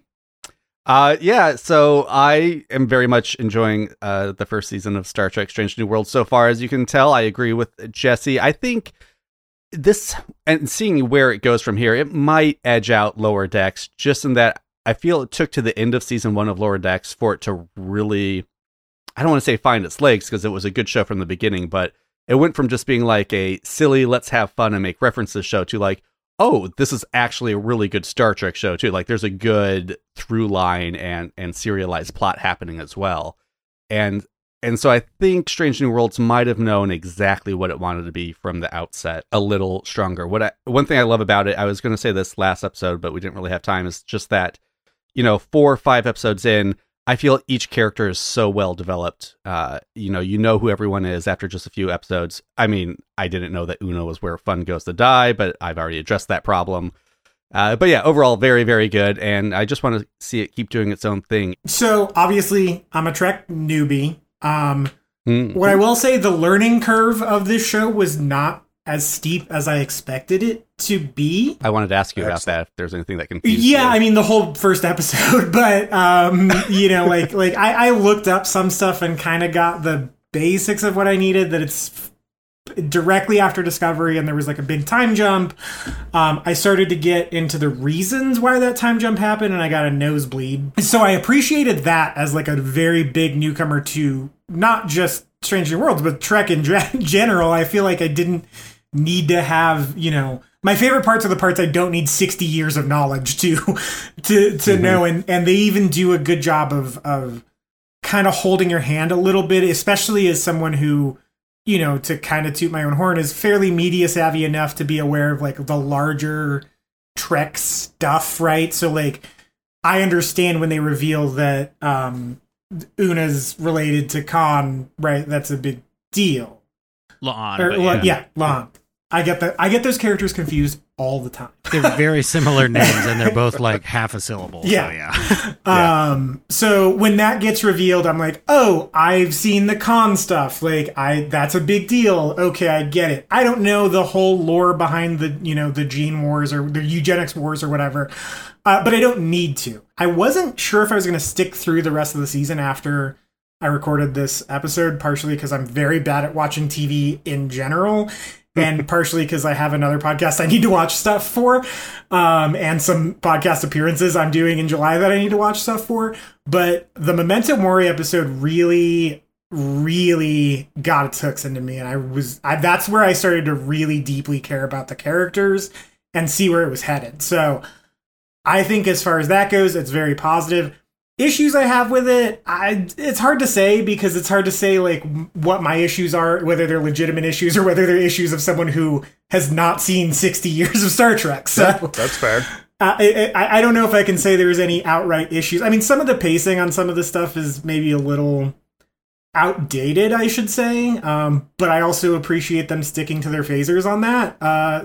[SPEAKER 2] So I am very much enjoying the first season of Star Trek Strange New Worlds so far. As you can tell, I agree with Jesse. I think this, and seeing where it goes from here, it might edge out Lower Decks, just in that I feel it took to the end of season 1 of Lower Decks for it to really, I don't want to say find its legs, because it was a good show from the beginning, but it went from just being like a silly, let's have fun and make references show to like, oh, this is actually a really good Star Trek show too. Like there's a good through line and serialized plot happening as well. And so I think Strange New Worlds might have known exactly what it wanted to be from the outset, a little stronger. One thing I love about it, I was going to say this last episode, but we didn't really have time, is just that, 4 or 5 episodes in, I feel each character is so well developed. You know who everyone is after just a few episodes. I mean, I didn't know that Una was where fun goes to die, but I've already addressed that problem. But yeah, overall, very, very good. And I just want to see it keep doing its own thing.
[SPEAKER 4] So obviously, I'm a Trek newbie. What I will say, the learning curve of this show was not as steep as I expected it to be.
[SPEAKER 2] I wanted to ask you about that, if there's anything that confused you.
[SPEAKER 4] Yeah, I mean, the whole first episode, but, I looked up some stuff and kind of got the basics of what I needed, that it's directly after Discovery and there was like a big time jump. I started to get into the reasons why that time jump happened and I got a nosebleed. So I appreciated that as like a very big newcomer to not just Strange New Worlds, but Trek in general. I feel like I didn't need to have, my favorite parts are the parts I don't need 60 years of knowledge to know. And they even do a good job of kind of holding your hand a little bit, especially as someone who, to kind of toot my own horn, is fairly media savvy enough to be aware of like the larger Trek stuff, right? So like, I understand when they reveal that Una's related to Khan, right? That's a big deal. La'an. I get those characters confused all the time.
[SPEAKER 3] They're very similar names and they're both like half a syllable.
[SPEAKER 4] Yeah.
[SPEAKER 3] So, yeah.
[SPEAKER 4] So when that gets revealed, I'm like, oh, I've seen the Khan stuff. Like that's a big deal. Okay, I get it. I don't know the whole lore behind the, the gene wars or the eugenics wars or whatever. But I don't need to. I wasn't sure if I was going to stick through the rest of the season after I recorded this episode, partially because I'm very bad at watching TV in general, and partially because I have another podcast I need to watch stuff for, and some podcast appearances I'm doing in July that I need to watch stuff for. But the Memento Mori episode really, really got its hooks into me, and that's where I started to really deeply care about the characters and see where it was headed. So I think as far as that goes, it's very positive. Issues I have with it, it's hard to say, because it's hard to say like what my issues are, whether they're legitimate issues or whether they're issues of someone who has not seen 60 years of Star Trek. So
[SPEAKER 1] that's fair.
[SPEAKER 4] I don't know if I can say there's any outright issues. I mean, some of the pacing on some of the stuff is maybe a little outdated, I should say. But I also appreciate them sticking to their phasers on that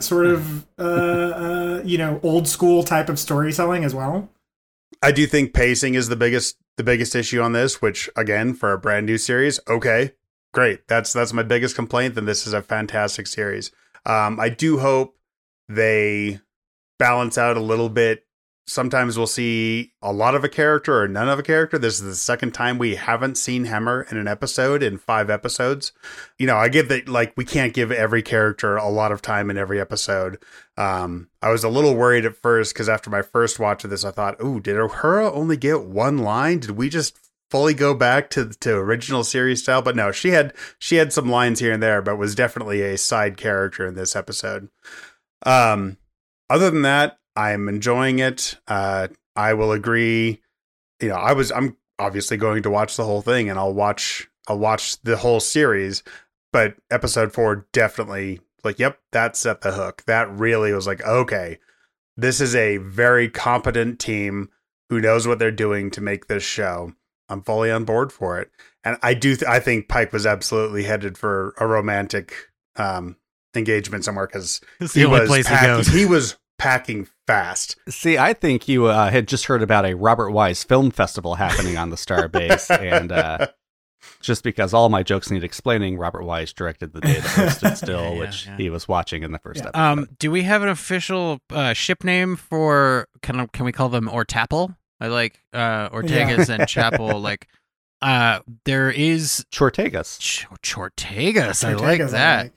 [SPEAKER 4] old school type of storytelling as well.
[SPEAKER 1] I do think pacing is the biggest issue on this, which again, for a brand new series, okay, great. That's my biggest complaint. Then this is a fantastic series. I do hope they balance out a little bit sometimes we'll see a lot of a character or none of a character. This is the second time we haven't seen Hemmer in an episode in 5 episodes. You know, I get that, like, we can't give every character a lot of time in every episode. I was a little worried at first because after my first watch of this, I thought, "Ooh, did Uhura only get one line? Did we just fully go back to original series style?" But no, she had some lines here and there, but was definitely a side character in this episode. Other than that, I'm enjoying it. I will agree. You know, I'm obviously going to watch the whole thing, and I'll watch the whole series. But episode 4 definitely, like, yep, that set the hook. That really was like, okay, this is a very competent team who knows what they're doing to make this show. I'm fully on board for it, and I think Pike was absolutely headed for a romantic engagement somewhere because
[SPEAKER 3] the only place he goes.
[SPEAKER 1] He was packing fast.
[SPEAKER 2] See, I think you had just heard about a Robert Wise film festival happening on the Starbase, and just because all my jokes need explaining, Robert Wise directed The Day the Earth Stood Still, which he was watching in the first episode.
[SPEAKER 3] Do we have an official ship name for? Can we call them Ortapel? I like Ortegas and Chapel. Like, there is
[SPEAKER 2] Chortegas.
[SPEAKER 3] Chortegas. I like that.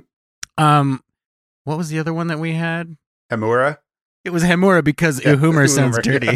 [SPEAKER 3] What was the other one that we had?
[SPEAKER 1] Hemura.
[SPEAKER 3] It was Hemura because Uhumur sounds dirty.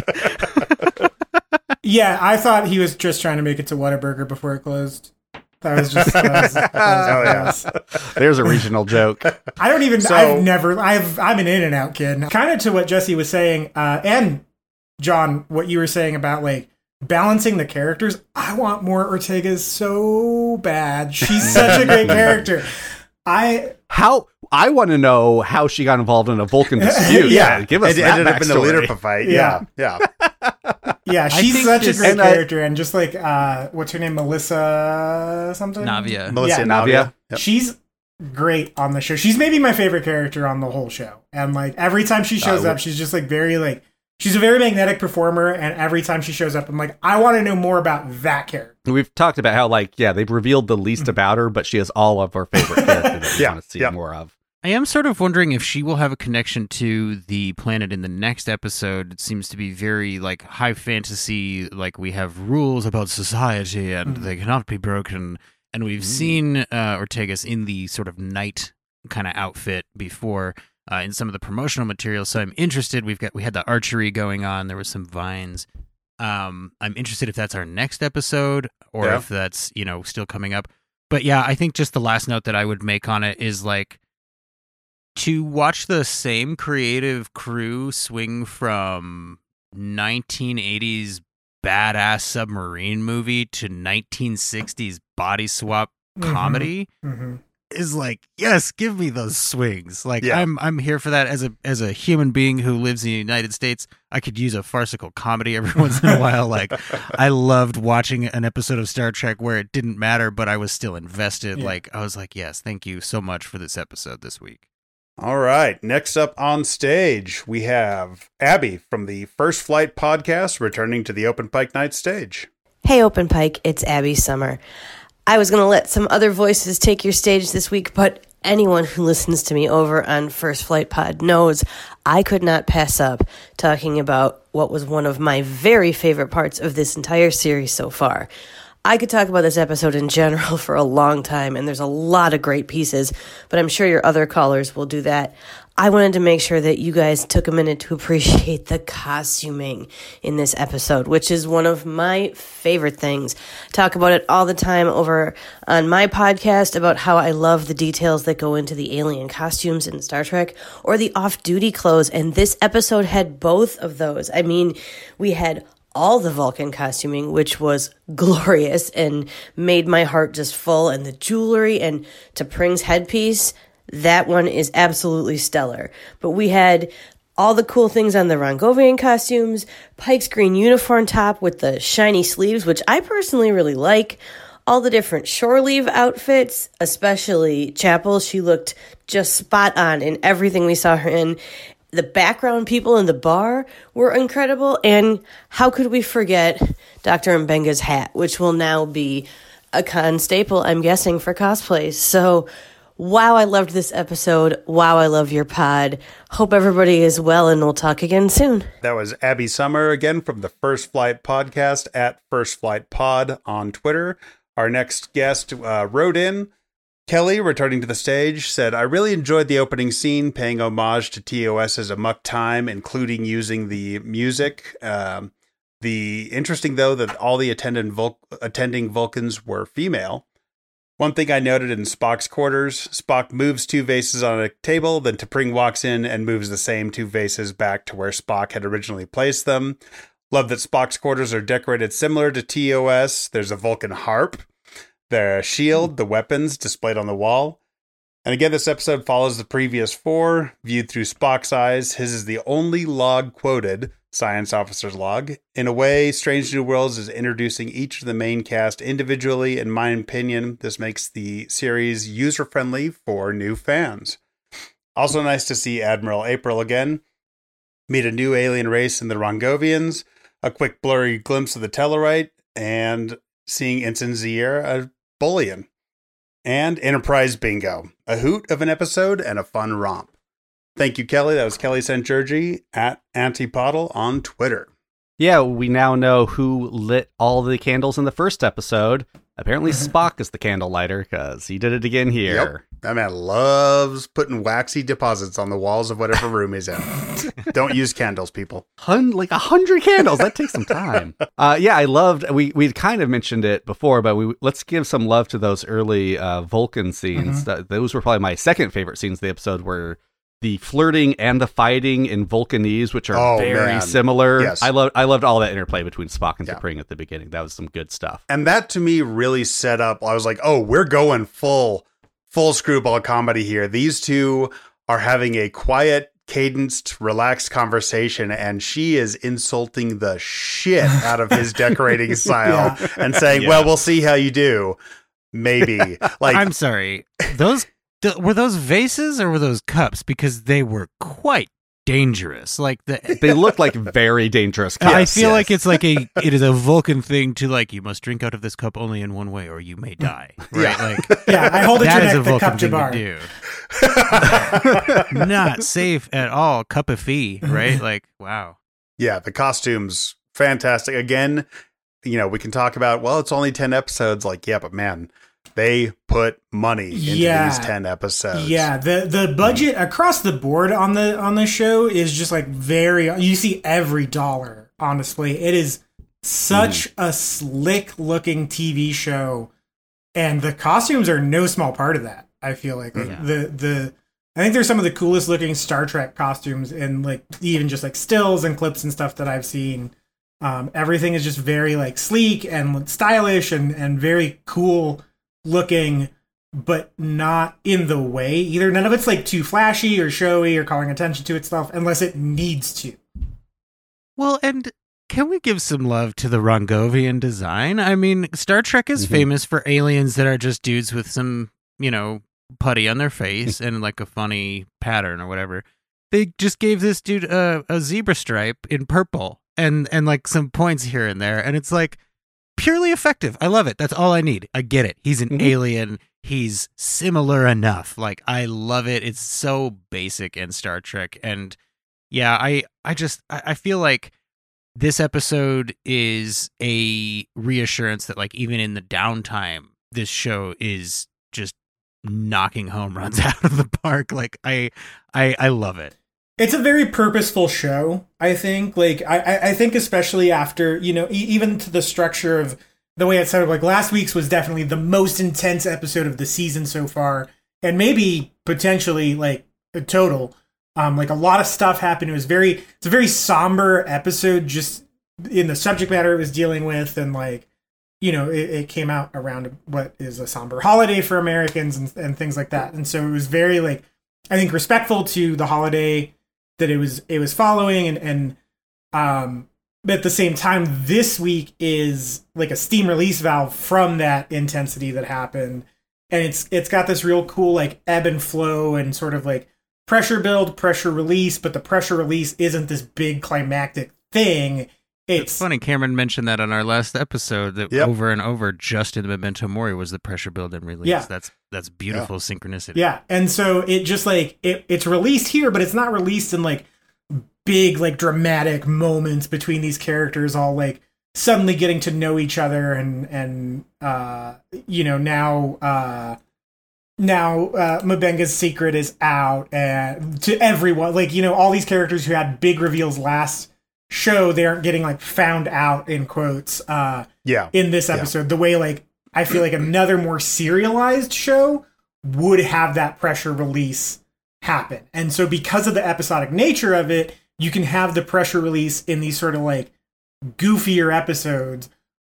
[SPEAKER 4] Yeah, I thought he was just trying to make it to Whataburger before it closed. That was just.
[SPEAKER 2] There's a regional joke.
[SPEAKER 4] I don't even. I'm an In-N-Out kid. Kind of to what Jesse was saying, and John, what you were saying about like balancing the characters. I want more Ortegas so bad. She's such a great character. I
[SPEAKER 2] want to know how she got involved in a Vulcan dispute. Give us that
[SPEAKER 1] ended up in the leader fight. Yeah.
[SPEAKER 4] Yeah, she's such a great character, and just like what's her name, Melissa something?
[SPEAKER 3] Navia.
[SPEAKER 2] Navia.
[SPEAKER 1] Yep.
[SPEAKER 4] She's great on the show. She's maybe my favorite character on the whole show, and like every time she shows up, she's just like very like. She's a very magnetic performer, and every time she shows up, I'm like, I want to know more about that character.
[SPEAKER 2] We've talked about how, like, they've revealed the least about her, but she has all of our favorite characters that we want to see more of.
[SPEAKER 3] I am sort of wondering if she will have a connection to the planet in the next episode. It seems to be very, like, high fantasy, like, we have rules about society, and they cannot be broken. And we've seen Ortegas in the sort of knight kind of outfit before. In some of the promotional materials, so I'm interested. We had the archery going on. There was some vines. I'm interested if that's our next episode or if that's still coming up. But yeah, I think just the last note that I would make on it is like to watch the same creative crew swing from 1980s badass submarine movie to 1960s body swap comedy. Is like, yes, give me those swings. Like I'm here for that as a human being who lives in the United States. I could use a farcical comedy every once in a while. Like I loved watching an episode of Star Trek where it didn't matter, but I was still invested. Like I was like, yes, thank you so much for this episode this week.
[SPEAKER 1] All right. Next up on stage, we have Abby from the First Flight podcast returning to the Open Pike Night stage.
[SPEAKER 15] Hey, Open Pike, it's Abby Summer. I was going to let some other voices take your stage this week, but anyone who listens to me over on First Flight Pod knows I could not pass up talking about what was one of my very favorite parts of this entire series so far. I could talk about this episode in general for a long time, and there's a lot of great pieces, but I'm sure your other callers will do that. I wanted to make sure that you guys took a minute to appreciate the costuming in this episode, which is one of my favorite things. Talk about it all the time over on my podcast about how I love the details that go into the alien costumes in Star Trek or the off-duty clothes, and this episode had both of those. I mean, we had all the Vulcan costuming, which was glorious and made my heart just full, and the jewelry and T'Pring's headpiece, that one is absolutely stellar. But we had all the cool things on the Rongovian costumes, Pike's green uniform top with the shiny sleeves, which I personally really like, all the different shore leave outfits, especially Chapel. She looked just spot on in everything we saw her in. The background people in the bar were incredible, and how could we forget Dr. Mbenga's hat, which will now be a con staple, I'm guessing, for cosplays. So Wow, I loved this episode. Wow, I love your pod. Hope everybody is well, and we'll talk again soon.
[SPEAKER 1] That was Abby Summer again from the First Flight Podcast at First Flight Pod on Twitter. Our next guest wrote in. Kelly, returning to the stage, said, I really enjoyed the opening scene, paying homage to TOS's Amok Time, including using the music. The interesting, though, that all the attending Vulcans were female. One thing I noted in Spock's quarters, Spock moves 2 vases on a table, then T'Pring walks in and moves the same 2 vases back to where Spock had originally placed them. Love that Spock's quarters are decorated similar to TOS. There's a Vulcan harp, the shield, the weapons displayed on the wall. And again, this episode follows the previous 4, viewed through Spock's eyes. His is the only log quoted, Science Officer's log. In a way, Strange New Worlds is introducing each of the main cast individually. In my opinion, this makes the series user-friendly for new fans. Also nice to see Admiral April again, meet a new alien race in the Rongovians, a quick blurry glimpse of the Tellarite, and seeing Ensign Zier, a Bolian. And Enterprise Bingo, a hoot of an episode and a fun romp. Thank you, Kelly. That was Kelly St. Georgie at Antipodal on Twitter.
[SPEAKER 2] Yeah, we now know who lit all the candles in the first episode. Apparently Spock is the candle lighter, because he did it again here.
[SPEAKER 1] Yep. That man loves putting waxy deposits on the walls of whatever room he's in. Don't use candles, people.
[SPEAKER 2] Like 100 candles. That takes some time. Yeah, I loved, we kind of mentioned it before, but let's give some love to those early Vulcan scenes. Those were probably my second favorite scenes of the episode, where the flirting and the fighting in Vulcanese, which are very similar.
[SPEAKER 1] Yes.
[SPEAKER 2] I loved all that interplay between Spock and T'Pring at the beginning. That was some good stuff.
[SPEAKER 1] And that to me really set up, I was like, oh, we're going full screwball comedy here. These two are having a quiet, cadenced, relaxed conversation, and she is insulting the shit out of his decorating style and saying, well, we'll see how you do. Maybe. Like,
[SPEAKER 3] I'm sorry. Were those vases or were those cups? Because they were quite dangerous. Like
[SPEAKER 2] they look like very dangerous cups.
[SPEAKER 3] I feel like it is a Vulcan thing to, like, you must drink out of this cup only in one way or you may die. Right?
[SPEAKER 4] I hold it to
[SPEAKER 3] that
[SPEAKER 4] your
[SPEAKER 3] is
[SPEAKER 4] neck,
[SPEAKER 3] a
[SPEAKER 4] the
[SPEAKER 3] Vulcan
[SPEAKER 4] cup
[SPEAKER 3] thing
[SPEAKER 4] Jabbar.
[SPEAKER 3] to do. Not safe at all. Cup of fee, right? Like, wow.
[SPEAKER 1] Yeah, the costumes, fantastic. Again, we can talk about, well, it's only 10 episodes. Like, yeah, but man, they put money into these 10 episodes.
[SPEAKER 4] Yeah, the budget across the board on the show is just like you see every dollar on display. It is such a slick looking TV show, and the costumes are no small part of that. I feel like I think there's some of the coolest looking Star Trek costumes, and like even just like stills and clips and stuff that I've seen. Everything is just very like sleek and stylish and very cool looking, but not in the way either. None of it's like too flashy or showy or calling attention to itself unless it needs to.
[SPEAKER 3] Well, and can we give some love to the Rongovian design? I mean, Star Trek is famous for aliens that are just dudes with some, putty on their face and like a funny pattern or whatever. They just gave this dude a zebra stripe in purple and like some points here and there, and it's like purely effective. I love it. That's all I need. I get it. He's an alien. He's similar enough. Like, I love it. It's so basic in Star Trek. And yeah, I feel like this episode is a reassurance that, like, even in the downtime, this show is just knocking home runs out of the park. Like, I love it.
[SPEAKER 4] It's a very purposeful show, I think. Like, I think especially after, even to the structure of the way it's set up, like last week's was definitely the most intense episode of the season so far. And maybe potentially like a total. Like a lot of stuff happened. It's a very somber episode just in the subject matter it was dealing with. And like, it came out around what is a somber holiday for Americans and things like that. And so it was very like, I think respectful to the holiday that it was following, and at the same time, this week is like a steam release valve from that intensity that happened, and it's got this real cool like ebb and flow and sort of like pressure build, pressure release, but the pressure release isn't this big climactic thing.
[SPEAKER 3] It's funny. Cameron mentioned that on our last episode that over and over, just in the Memento Mori was the pressure build and release.
[SPEAKER 4] Yeah.
[SPEAKER 3] That's beautiful synchronicity.
[SPEAKER 4] Yeah, and so it just like it's released here, but it's not released in like big like dramatic moments between these characters all like suddenly getting to know each other and you know now M'Benga's secret is out and to everyone, like, you know, all these characters who had big reveals last show, they aren't getting like found out in quotes in this episode the way like I feel like another more serialized show would have that pressure release happen. And so because of the episodic nature of it, you can have the pressure release in these sort of like goofier episodes,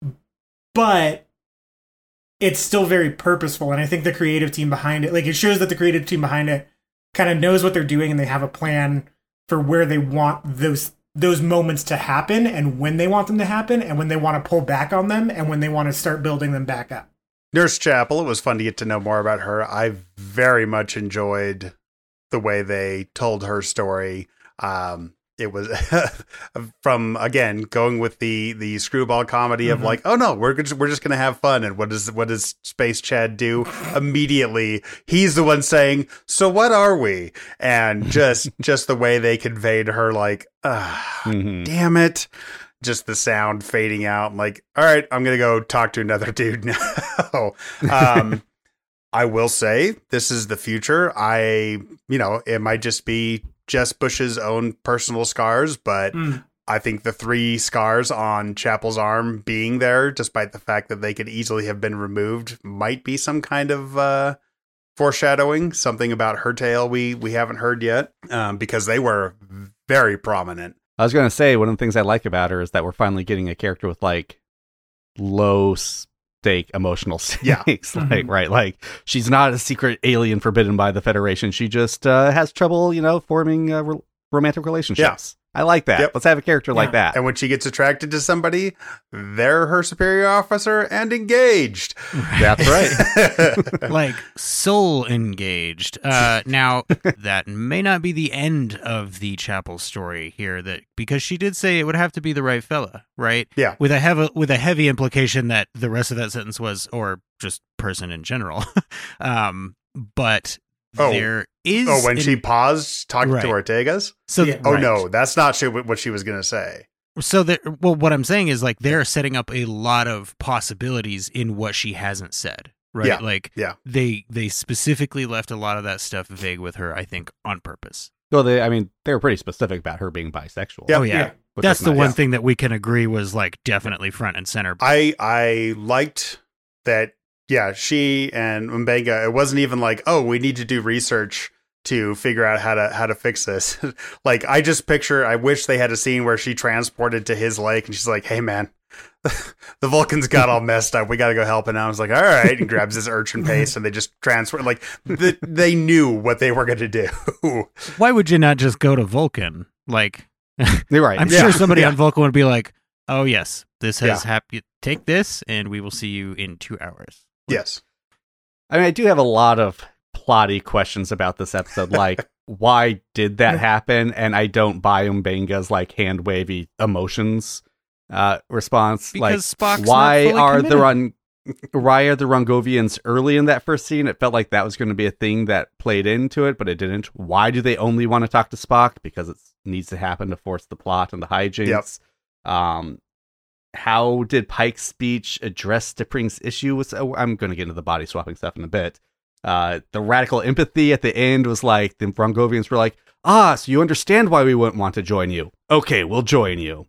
[SPEAKER 4] but it's still very purposeful. And I think the creative team behind it, like it shows that the creative team behind it kind of knows what they're doing and they have a plan for where they want those moments to happen and when they want them to happen and when they want to pull back on them and when they want to start building them back up.
[SPEAKER 1] Nurse Chapel, it was fun to get to know more about her. I very much enjoyed the way they told her story. It was from, again, going with the screwball comedy of like, oh no, we're just going to have fun. And what does Space Chad do? Immediately, he's the one saying, so what are we? And just the way they conveyed her, like, damn it. Just the sound fading out. I'm like, all right, I'm going to go talk to another dude now. I will say this is the future. It might just be Jess Bush's own personal scars, but I think the 3 scars on Chapel's arm being there, despite the fact that they could easily have been removed, might be some kind of foreshadowing, something about her tale we haven't heard yet, because they were very prominent.
[SPEAKER 2] I was going to say, one of the things I like about her is that we're finally getting a character with like low stake emotional stakes. Like she's not a secret alien forbidden by the Federation. She just has trouble, forming romantic relationships. I like that. Yep. Let's have a character like that.
[SPEAKER 1] And when she gets attracted to somebody, they're her superior officer and engaged.
[SPEAKER 2] That's right.
[SPEAKER 3] Like soul engaged. Now that may not be the end of the Chapel story here, because she did say it would have to be the right fella, right?
[SPEAKER 1] Yeah.
[SPEAKER 3] With a heavy implication that the rest of that sentence was, or just person in general. But there is.
[SPEAKER 1] Oh, when she paused talking to Ortegas?
[SPEAKER 3] So
[SPEAKER 1] no, that's not what she was going to say.
[SPEAKER 3] So what I'm saying is like they're setting up a lot of possibilities in what she hasn't said, right?
[SPEAKER 1] Yeah.
[SPEAKER 3] Like they specifically left a lot of that stuff vague with her, I think, on purpose.
[SPEAKER 2] Well, they were pretty specific about her being bisexual.
[SPEAKER 3] Oh yeah. That's the one thing that we can agree was like definitely front and center.
[SPEAKER 1] I liked that. Yeah, she and M'Benga, it wasn't even like, oh, we need to do research to figure out how to fix this. Like, I wish they had a scene where she transported to his lake and she's like, hey, man, the Vulcans got all messed up. We got to go help. And I was like, all right. And grabs his urchin paste and they just transfer. Like, they knew what they were going to do.
[SPEAKER 3] Why would you not just go to Vulcan? Like,
[SPEAKER 2] you're right.
[SPEAKER 3] I'm sure somebody on Vulcan would be like, oh, yes, this has happened. Take this and we will see you in 2 hours.
[SPEAKER 1] Yes.
[SPEAKER 2] I mean, I do have a lot of plotty questions about this episode, like, why did that happen? And I don't buy M'Benga's, like, hand-wavy emotions response.
[SPEAKER 3] Because
[SPEAKER 2] like,
[SPEAKER 3] Spock's
[SPEAKER 2] why
[SPEAKER 3] not
[SPEAKER 2] are
[SPEAKER 3] fully
[SPEAKER 2] the Rongovians early in that first scene? It felt like that was going to be a thing that played into it, but it didn't. Why do they only want to talk to Spock? Because it needs to happen to force the plot and the hijinks. Yep. How did Pike's speech address T'Pring's issue? I'm going to get into the body swapping stuff in a bit. The radical empathy at the end was like, the Rongovians were like, so you understand why we wouldn't want to join you. Okay, we'll join you.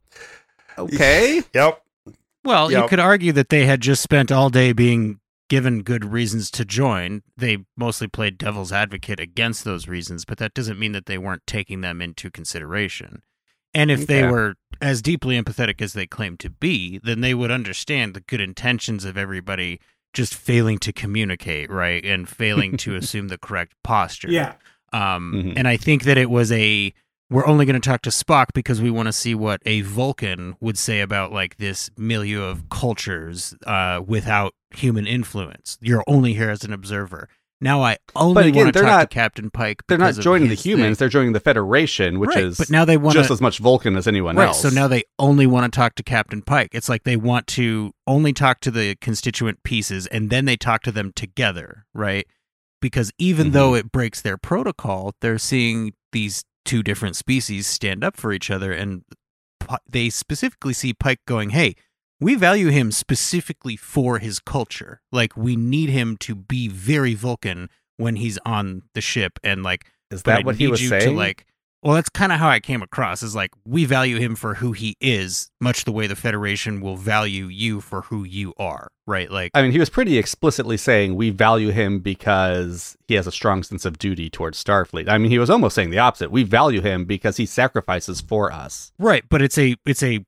[SPEAKER 2] Okay.
[SPEAKER 1] Yep.
[SPEAKER 3] Well, you could argue that they had just spent all day being given good reasons to join. They mostly played devil's advocate against those reasons, but that doesn't mean that they weren't taking them into consideration. And if they were as deeply empathetic as they claim to be, then they would understand the good intentions of everybody just failing to communicate, right? And failing to assume the correct posture.
[SPEAKER 4] Yeah.
[SPEAKER 3] And I think that it was we're only going to talk to Spock because we want to see what a Vulcan would say about like this milieu of cultures without human influence. You're only here as an observer. Now I
[SPEAKER 2] But
[SPEAKER 3] only
[SPEAKER 2] again,
[SPEAKER 3] want to
[SPEAKER 2] they're
[SPEAKER 3] talk
[SPEAKER 2] not-
[SPEAKER 3] to Captain Pike.
[SPEAKER 2] They're not
[SPEAKER 3] because of
[SPEAKER 2] joining the
[SPEAKER 3] his
[SPEAKER 2] humans;
[SPEAKER 3] thing.
[SPEAKER 2] they're joining the Federation, which
[SPEAKER 3] Right,
[SPEAKER 2] is
[SPEAKER 3] but now they wanna-
[SPEAKER 2] just as much Vulcan as anyone
[SPEAKER 3] Right,
[SPEAKER 2] else.
[SPEAKER 3] so now they only want to talk to Captain Pike. It's like they want to only talk to the constituent pieces, and then they talk to them together, right? Because even though it breaks their protocol, they're seeing these two different species stand up for each other, and they specifically see Pike going, hey, we value him specifically for his culture. Like, we need him to be very Vulcan when he's on the ship, and like,
[SPEAKER 2] Is
[SPEAKER 3] but
[SPEAKER 2] that
[SPEAKER 3] I
[SPEAKER 2] what he
[SPEAKER 3] need
[SPEAKER 2] was
[SPEAKER 3] you
[SPEAKER 2] saying?
[SPEAKER 3] To like, well, that's kind of how I came across. Is like, we value him for who he is, much the way the Federation will value you for who you are, right? Like,
[SPEAKER 2] I mean, he was pretty explicitly saying we value him because he has a strong sense of duty towards Starfleet. I mean, he was almost saying the opposite. We value him because he sacrifices for us.
[SPEAKER 3] right? But it's a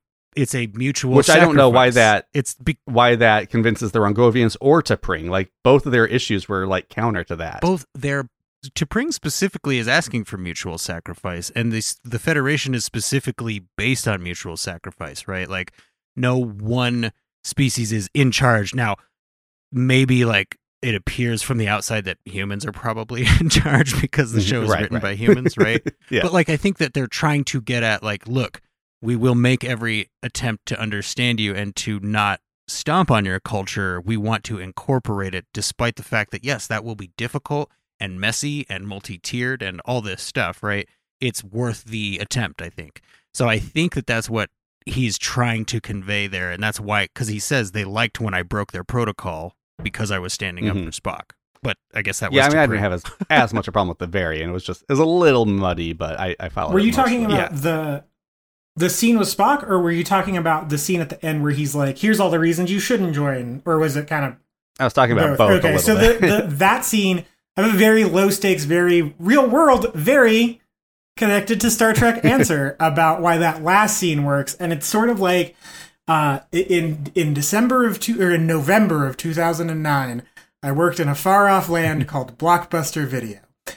[SPEAKER 3] mutual.
[SPEAKER 2] Which I don't know why
[SPEAKER 3] sacrifice.
[SPEAKER 2] why that convinces the Rongovians or T'Pring. Like, both of their issues were like counter to that.
[SPEAKER 3] both their T'Pring specifically is asking for mutual sacrifice, and the Federation is specifically based on mutual sacrifice, right? Like, no one species is in charge. Now, maybe like it appears from the outside that humans are probably in charge because the show is written by humans, right?
[SPEAKER 2] Yeah.
[SPEAKER 3] But like, I think that they're trying to get at like, look, we will make every attempt to understand you and to not stomp on your culture. We want to incorporate it, despite the fact that, yes, that will be difficult and messy and multi-tiered and all this stuff, right? It's worth the attempt, I think. So I think that that's what he's trying to convey there, and that's why, because he says they liked when I broke their protocol because I was standing up for Spock. But I guess that was
[SPEAKER 2] I mean, I
[SPEAKER 3] T'Pring.
[SPEAKER 2] didn't have as much a problem with the variant. It was a little muddy, but I followed.
[SPEAKER 4] Were
[SPEAKER 2] it
[SPEAKER 4] you talking
[SPEAKER 2] mostly.
[SPEAKER 4] about the scene with Spock, or were you talking about the scene at the end where he's like, "Here's all the reasons you shouldn't join," or was it kind of?
[SPEAKER 2] I was talking about both.
[SPEAKER 4] Okay,
[SPEAKER 2] a
[SPEAKER 4] so
[SPEAKER 2] little bit.
[SPEAKER 4] that scene, I have a very low stakes, very real world, very connected to Star Trek answer about why that last scene works, and it's sort of like in November of 2009, I worked in a far off land called Blockbuster Video,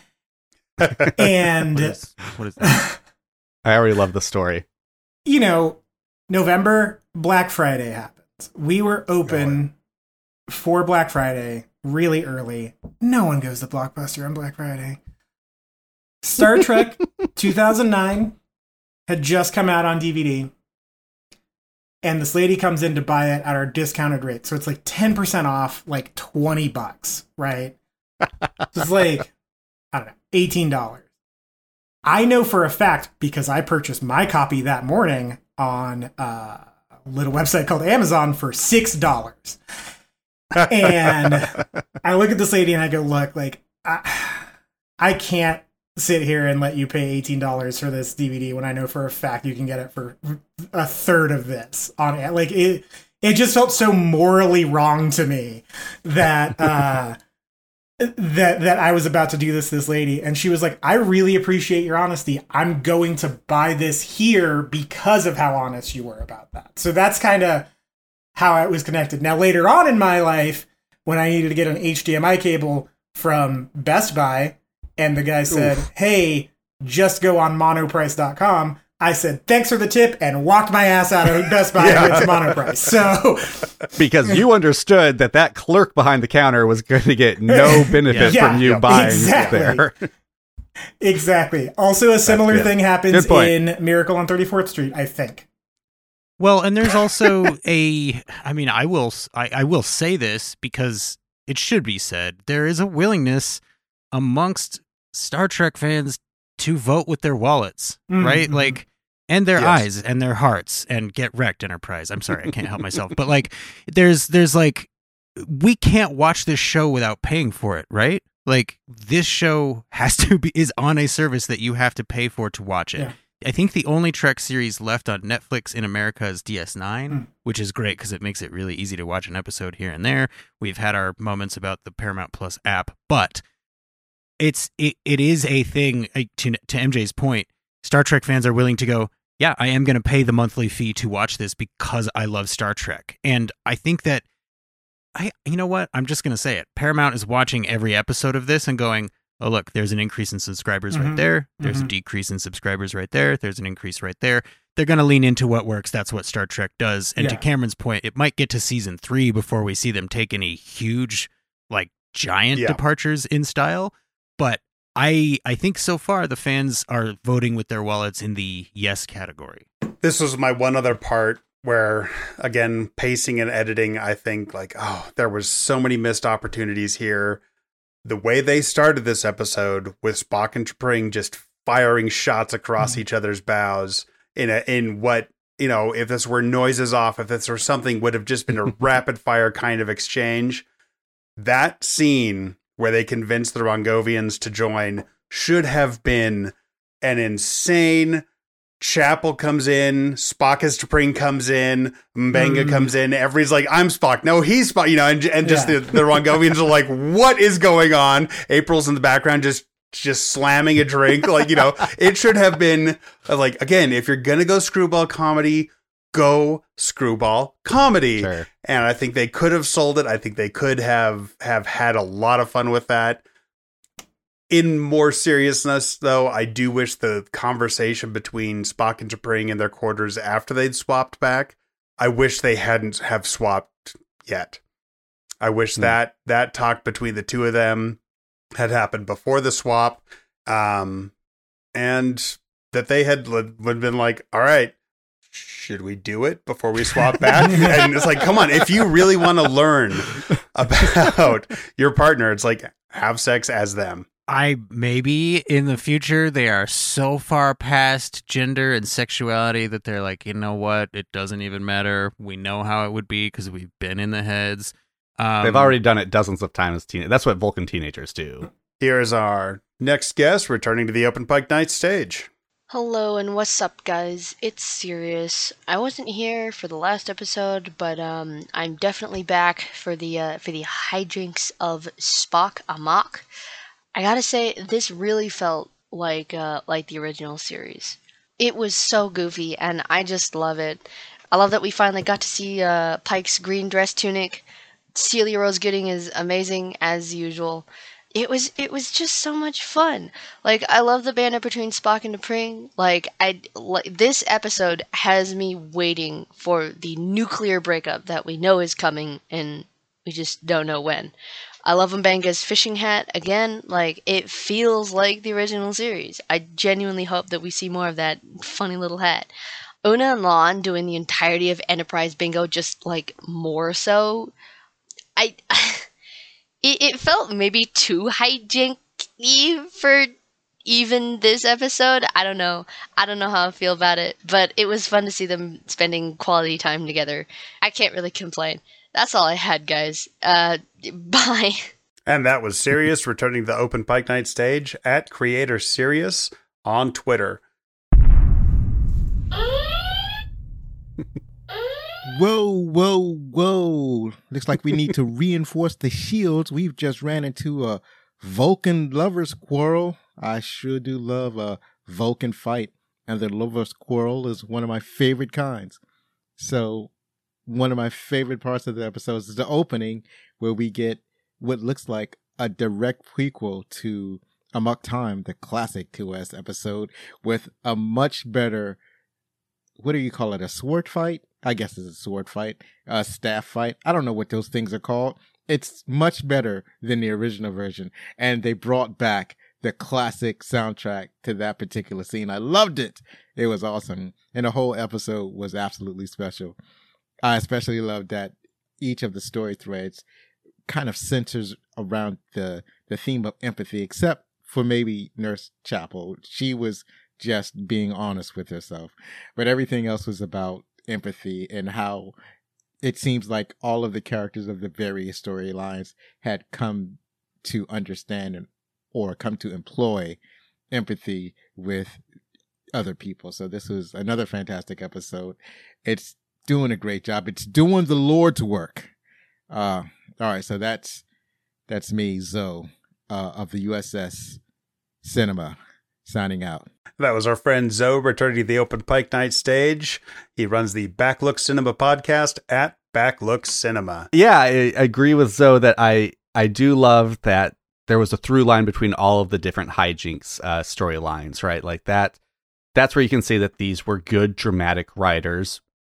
[SPEAKER 4] and
[SPEAKER 3] what is that?
[SPEAKER 2] I already love the story.
[SPEAKER 4] You know, November, Black Friday happens. We were open for Black Friday really early. No one goes to Blockbuster on Black Friday. Star Trek 2009 had just come out on DVD. And this lady comes in to buy it at our discounted rate. So it's like 10% off, like $20, right? So it's like, I don't know, $18. I know for a fact, because I purchased my copy that morning on a little website called Amazon for $6. And I look at this lady and I go, look, like, I can't sit here and let you pay $18 for this DVD when I know for a fact you can get it for a third of this on it. Like, it just felt so morally wrong to me that that I was about to do this lady, and she was like, I really appreciate your honesty. I'm going to buy this here because of how honest you were about that. So that's kind of how I was connected. Now, later on in my life, when I needed to get an HDMI cable from Best Buy, and the guy said, hey, just go on monoprice.com, I said, thanks for the tip, and walked my ass out of Best Buy and went to Monoprice. So,
[SPEAKER 2] because you understood that clerk behind the counter was going to get no benefit from you buying there.
[SPEAKER 4] Exactly. Also, a similar thing happens in Miracle on 34th Street, I think.
[SPEAKER 3] Well, and there's also I will say this because it should be said. There is a willingness amongst Star Trek fans to vote with their wallets, right? Like, and their eyes and their hearts, and get wrecked, Enterprise. I'm sorry, I can't help myself. But like, there's like, we can't watch this show without paying for it, right? Like, this show is on a service that you have to pay for to watch it.
[SPEAKER 4] Yeah.
[SPEAKER 3] I think the only Trek series left on Netflix in America is DS9, which is great because it makes it really easy to watch an episode here and there. We've had our moments about the Paramount Plus app, but it is a thing. To MJ's point, Star Trek fans are willing to go, yeah, I am going to pay the monthly fee to watch this because I love Star Trek. And I think that, you know what? I'm just going to say it. Paramount is watching every episode of this and going, oh, look, there's an increase in subscribers right there. There's a decrease in subscribers right there. There's an increase right there. They're going to lean into what works. That's what Star Trek does. And to Cameron's point, it might get to season 3 before we see them take any huge, like, giant departures in style, but I think so far the fans are voting with their wallets in the yes category.
[SPEAKER 1] This was my one other part where, again, pacing and editing, I think there was so many missed opportunities here. The way they started this episode with Spock and T'Pring just firing shots across each other's bows in what, if this were noises off, if this were something, would have just been a rapid fire kind of exchange. That scene where they convinced the Rongovians to join should have been an insane. Chapel comes in, Spock as T'Pring comes in, M'Benga comes in, everybody's like, I'm Spock. No, he's Spock, and just the Rongovians are like, what is going on? April's in the background just slamming a drink. It should have been again, if you're going to go screwball comedy, go screwball comedy.
[SPEAKER 2] Sure.
[SPEAKER 1] And I think they could have sold it. I think they could have had a lot of fun with that. In more seriousness, though, I do wish the conversation between Spock and T'Pring in their quarters after they'd swapped back, I wish they hadn't have swapped yet. I wish that talk between the two of them had happened before the swap, and that they had been like, all right, should we do it before we swap back? And it's like, come on, if you really want to learn about your partner, it's like, have sex as them.
[SPEAKER 3] Maybe in the future they are so far past gender and sexuality that they're like, you know what, it doesn't even matter. We know how it would be because we've been in the heads.
[SPEAKER 2] They've already done it dozens of times. That's what Vulcan teenagers do.
[SPEAKER 1] Here's our next guest returning to the Open Pike Night stage.
[SPEAKER 16] Hello and what's up, guys? It's Sirius. I wasn't here for the last episode, but I'm definitely back for the hijinks of Spock Amok. I gotta say, this really felt like the original series. It was so goofy, and I just love it. I love that we finally got to see Pike's green dress tunic. Celia Rose Gooding is amazing as usual. It was just so much fun. I love the banter between Spock and T'Pring. This episode has me waiting for the nuclear breakup that we know is coming, and we just don't know when. I love M'Benga's fishing hat. Again, it feels like the original series. I genuinely hope that we see more of that funny little hat. Una and Lon doing the entirety of Enterprise Bingo, just, more so. It felt maybe too hijinky for even this episode. I don't know how I feel about it, but it was fun to see them spending quality time together. I can't really complain. That's all I had, guys. Bye.
[SPEAKER 1] And that was Sirius returning to the Open Pike Night stage at Creator Sirius on Twitter.
[SPEAKER 17] Whoa. Looks like we need to reinforce the shields. We've just ran into a Vulcan lovers quarrel. I sure do love a Vulcan fight. And the lovers quarrel is one of my favorite kinds. So one of my favorite parts of the episodes is the opening, where we get what looks like a direct prequel to Amok Time, the classic TOS episode, with a much better, what do you call it, a sword fight? I guess it's a sword fight, a staff fight. I don't know what those things are called. It's much better than the original version. And they brought back the classic soundtrack to that particular scene. I loved it. It was awesome. And the whole episode was absolutely special. I especially loved that each of the story threads kind of centers around the theme of empathy, except for maybe Nurse Chapel. She was just being honest with herself. But everything else was about empathy and how it seems like all of the characters of the various storylines had come to understand or come to employ empathy with other people. So this was another fantastic episode. It's doing a great job. It's doing the Lord's work. All right, so that's me, Zoe, of the USS Cinema, signing out.
[SPEAKER 1] That was our friend Zoe returning to the Open Pike Night stage. He runs the Backlook Cinema podcast at Backlook Cinema.
[SPEAKER 2] Yeah, I agree with Zoe that I do love that there was a through line between all of the different hijinks storylines, right? That's where you can see that these were good dramatic writers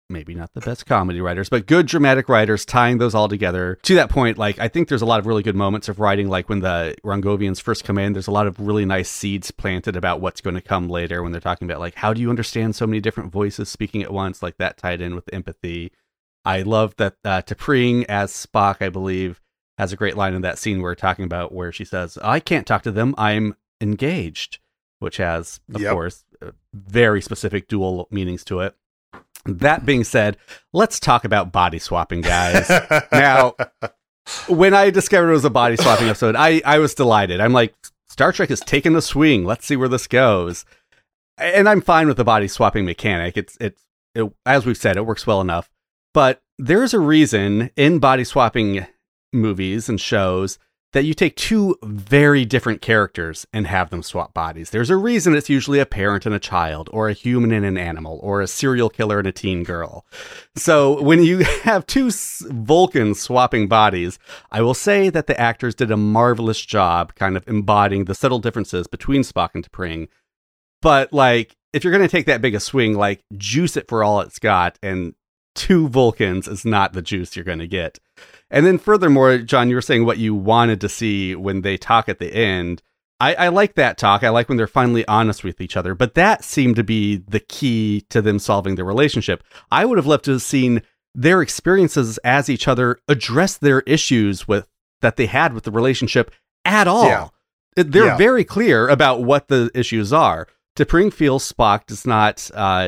[SPEAKER 2] maybe not the best comedy writers, but good dramatic writers tying those all together. To that point, like, I think there's a lot of really good moments of writing, like when the Rongovians first come in, there's a lot of really nice seeds planted about what's going to come later when they're talking about, like, how do you understand so many different voices speaking at once, like that tied in with empathy. I love that T'Pring as Spock, I believe, has a great line in that scene we're talking about where she says, I can't talk to them, I'm engaged, which has, of course, very specific dual meanings to it. That being said, let's talk about body swapping, guys. Now, when I discovered it was a body swapping episode, I was delighted. I'm like, Star Trek is taking a swing. Let's see where this goes. And I'm fine with the body swapping mechanic. It as we've said, it works well enough. But there's a reason in body swapping movies and shows that you take two very different characters and have them swap bodies. There's a reason it's usually a parent and a child, or a human and an animal, or a serial killer and a teen girl. So when you have two Vulcans swapping bodies, I will say that the actors did a marvelous job kind of embodying the subtle differences between Spock and T'Pring. But, like, if you're going to take that big a swing, like, juice it for all it's got, and two Vulcans is not the juice you're going to get. And then furthermore, John, you were saying what you wanted to see when they talk at the end. I like that talk. I like when they're finally honest with each other, but that seemed to be the key to them solving their relationship. I would have loved to have seen their experiences as each other address their issues that they had with the relationship at all. Yeah. They're very clear about what the issues are. T'Pring feels Spock does not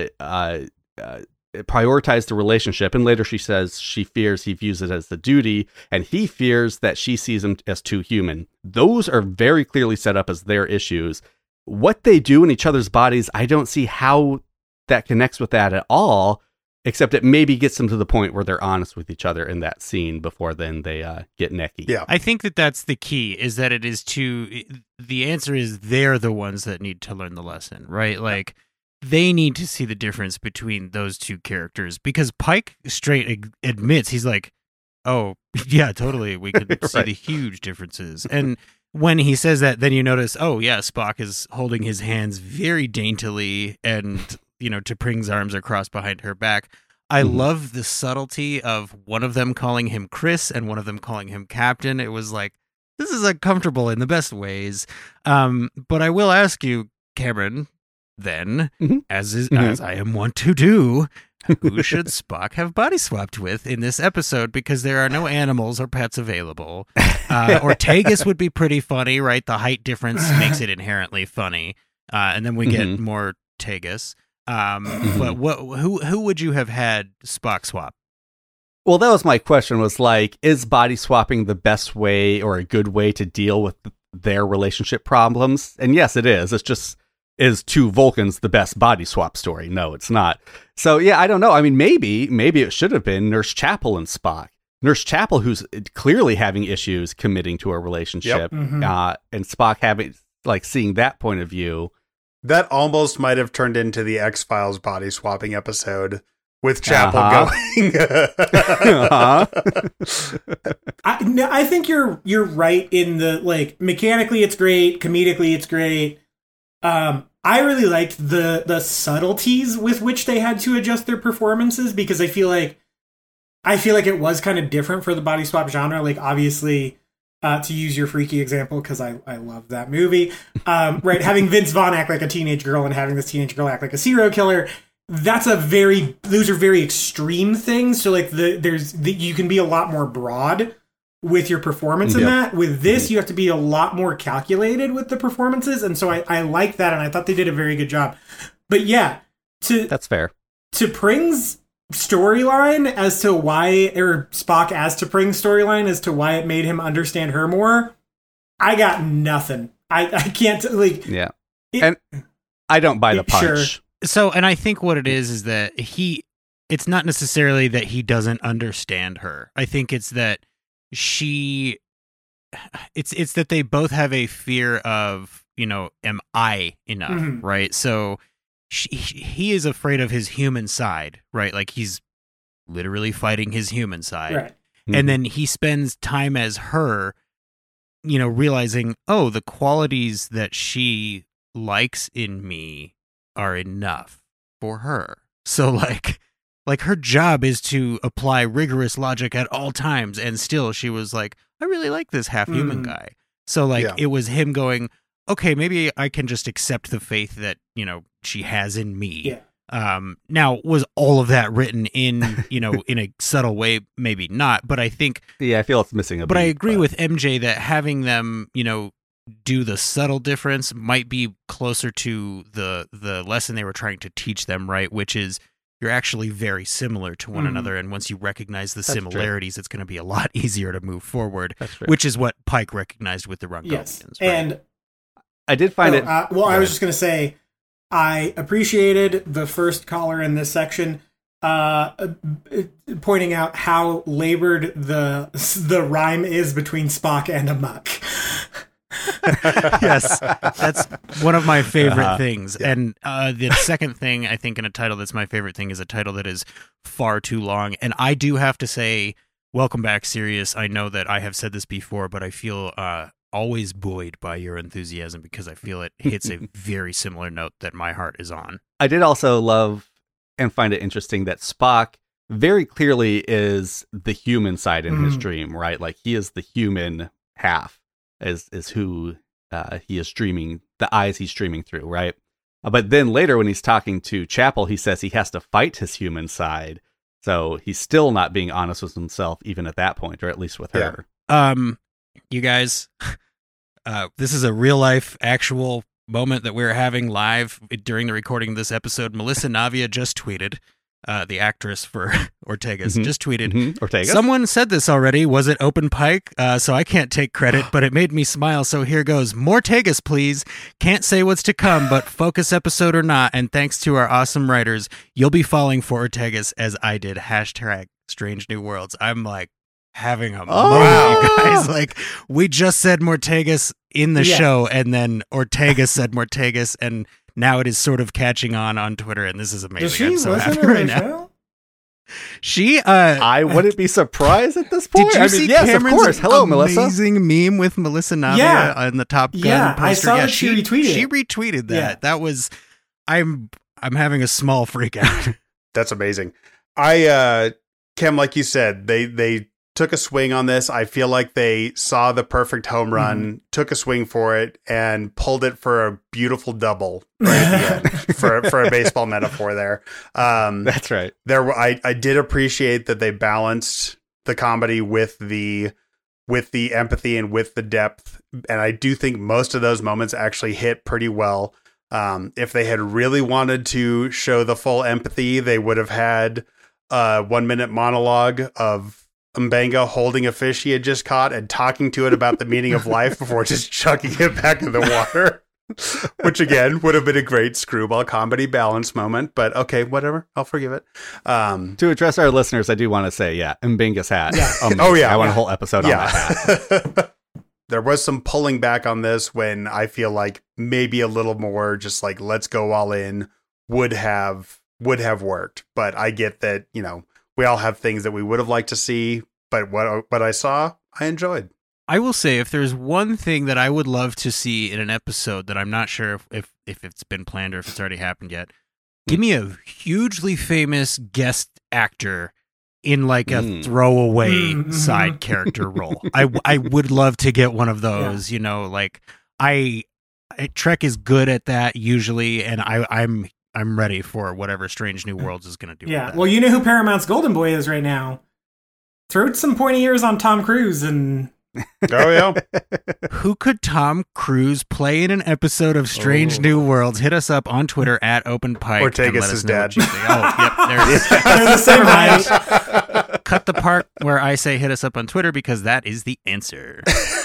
[SPEAKER 2] prioritize the relationship, and later she says she fears he views it as the duty, and he fears that she sees him as too human. Those are very clearly set up as their issues. What they do in each other's bodies, I don't see how that connects with that at all, except it maybe gets them to the point where they're honest with each other in that scene before then they get necky.
[SPEAKER 3] Yeah, I think that's the key, is that the answer is they're the ones that need to learn the lesson, right? Like, they need to see the difference between those two characters, because Pike straight admits, he's like, oh, yeah, totally, we could see the huge differences. And when he says that, then you notice, oh, yeah, Spock is holding his hands very daintily, and, T'Pring's arms are crossed behind her back. I love the subtlety of one of them calling him Chris and one of them calling him Captain. It was like, this is uncomfortable in the best ways. But I will ask you, Cameron, then, as I am wont to do, who should Spock have body swapped with in this episode? Because there are no animals or pets available. Ortegas would be pretty funny, right? The height difference makes it inherently funny. And then we get more Tegas. But who would you have had Spock swap?
[SPEAKER 2] Well, that was my question, was like, is body swapping the best way or a good way to deal with their relationship problems? And yes, it is. It's just, is two Vulcans the best body swap story? No, it's not. So yeah, I don't know. I mean, maybe it should have been Nurse Chapel and Spock. Nurse Chapel, who's clearly having issues committing to a relationship, and Spock seeing that point of view.
[SPEAKER 1] That almost might have turned into the X-Files body swapping episode with Chapel going.
[SPEAKER 4] I think you're right in the, like, mechanically it's great, comedically it's great. I really liked the subtleties with which they had to adjust their performances, because I feel like it was kind of different for the body swap genre. Like, obviously, to use your Freaky example, because I love that movie, right? Having Vince Vaughn act like a teenage girl and having this teenage girl act like a serial killer, those are very extreme things. So, like, you can be a lot more broad with your performance in that. With this, you have to be a lot more calculated with the performances, and so I like that, and I thought they did a very good job. But yeah,
[SPEAKER 2] that's fair.
[SPEAKER 4] T'Pring's storyline as to why, or Spock as T'Pring's storyline as to why it made him understand her more, I got nothing. I can't, like...
[SPEAKER 2] Yeah. And I don't buy the punch.
[SPEAKER 4] Sure.
[SPEAKER 3] So, and I think what it is that it's not necessarily that he doesn't understand her. I think it's that it's that they both have a fear of, am I enough, right? So he is afraid of his human side, right? Like, he's literally fighting his human side.
[SPEAKER 4] Right.
[SPEAKER 3] And then he spends time as her, realizing, oh, the qualities that she likes in me are enough for her. So, like, Like, her job is to apply rigorous logic at all times, and still she was like, I really like this half-human guy. So, like, it was him going, okay, maybe I can just accept the faith that, she has in me.
[SPEAKER 4] Yeah.
[SPEAKER 3] Now, was all of that written in, in a subtle way? Maybe not, but I think...
[SPEAKER 2] Yeah, I feel it's missing a beat.
[SPEAKER 3] But I agree with MJ that having them, do the subtle difference might be closer to the lesson they were trying to teach them, right? Which is, you're actually very similar to one another, and once you recognize the similarities, it's going to be a lot easier to move forward, which is what Pike recognized with the Rungovians.
[SPEAKER 4] Yes,
[SPEAKER 3] right?
[SPEAKER 4] and
[SPEAKER 2] I did find it...
[SPEAKER 4] I was just going to say, I appreciated the first caller in this section pointing out how labored the rhyme is between Spock and Amok.
[SPEAKER 3] Yes, that's one of my favorite things. Yeah. And the second thing, I think, in a title that's my favorite thing is a title that is far too long. And I do have to say, welcome back, Sirius. I know that I have said this before, but I feel always buoyed by your enthusiasm because I feel it hits a very similar note that my heart is on.
[SPEAKER 2] I did also love and find it interesting that Spock very clearly is the human side in his dream, right? Like, he is the human half. Is who he is streaming, the eyes he's streaming through, right? But then later when he's talking to Chapel, he says he has to fight his human side. So he's still not being honest with himself, even at that point, or at least with her.
[SPEAKER 3] You guys, this is a real life, actual moment that we're having live during the recording of this episode. Melissa Navia just tweeted. The actress for Ortegas just tweeted,
[SPEAKER 2] Ortegas?
[SPEAKER 3] Someone said this already. Was it Open Pike? So I can't take credit, but it made me smile. So here goes. More Tegas, please. Can't say what's to come, but focus episode or not. And thanks to our awesome writers, you'll be falling for Ortegas as I did. Hashtag Strange New Worlds. I'm like having a moment, you guys. Like, we just said Mortegas in the show, and then Ortega said Mortegas, and now it is sort of catching on Twitter, and this is amazing.
[SPEAKER 4] Does she
[SPEAKER 3] I'm so
[SPEAKER 4] listen
[SPEAKER 3] happy
[SPEAKER 4] to
[SPEAKER 3] right
[SPEAKER 4] the
[SPEAKER 3] now.
[SPEAKER 4] show?
[SPEAKER 3] She,
[SPEAKER 2] I wouldn't be surprised at this point.
[SPEAKER 3] Did you see
[SPEAKER 2] yes,
[SPEAKER 3] Cameron's
[SPEAKER 2] of course. Hello, Melissa.
[SPEAKER 3] amazing meme with Melissa Navia on the Top Gun poster?
[SPEAKER 4] I saw that she retweeted.
[SPEAKER 3] She retweeted that. Yeah. That was, I'm having a small freak out.
[SPEAKER 1] That's amazing. Cam, like you said, they took a swing on this. I feel like they saw the perfect home run, took a swing for it, and pulled it for a beautiful double right at the end, for a baseball metaphor there.
[SPEAKER 2] That's right.
[SPEAKER 1] I did appreciate that they balanced the comedy with the empathy and with the depth, and I do think most of those moments actually hit pretty well. If they had really wanted to show the full empathy, they would have had a 1 minute monologue of M'Benga holding a fish he had just caught and talking to it about the meaning of life before just chucking it back in the water, which again would have been a great screwball comedy balance moment, but okay, whatever. I'll forgive it.
[SPEAKER 2] To address our listeners, I do want to say, M'Benga's hat.
[SPEAKER 1] Yeah.
[SPEAKER 2] I want a whole episode on that hat.
[SPEAKER 1] There was some pulling back on this when I feel like maybe a little more just like, let's go all in would have worked. But I get that, we all have things that we would have liked to see, but what I saw, I enjoyed.
[SPEAKER 3] I will say, if there's one thing that I would love to see in an episode that I'm not sure if it's been planned or if it's already happened yet, give me a hugely famous guest actor in like a throwaway side character role. I would love to get one of those, Trek is good at that usually, and I'm ready for whatever Strange New Worlds is going to do.
[SPEAKER 4] Yeah, well, you know who Paramount's golden boy is right now. Throw some pointy ears on Tom Cruise and...
[SPEAKER 1] Oh, yeah.
[SPEAKER 3] Who could Tom Cruise play in an episode of Strange New Worlds? Hit us up on Twitter at OpenPike.
[SPEAKER 1] Ortegas is dead.
[SPEAKER 3] There it is.
[SPEAKER 4] They're the same height.
[SPEAKER 3] Cut the part where I say hit us up on Twitter because that is the answer.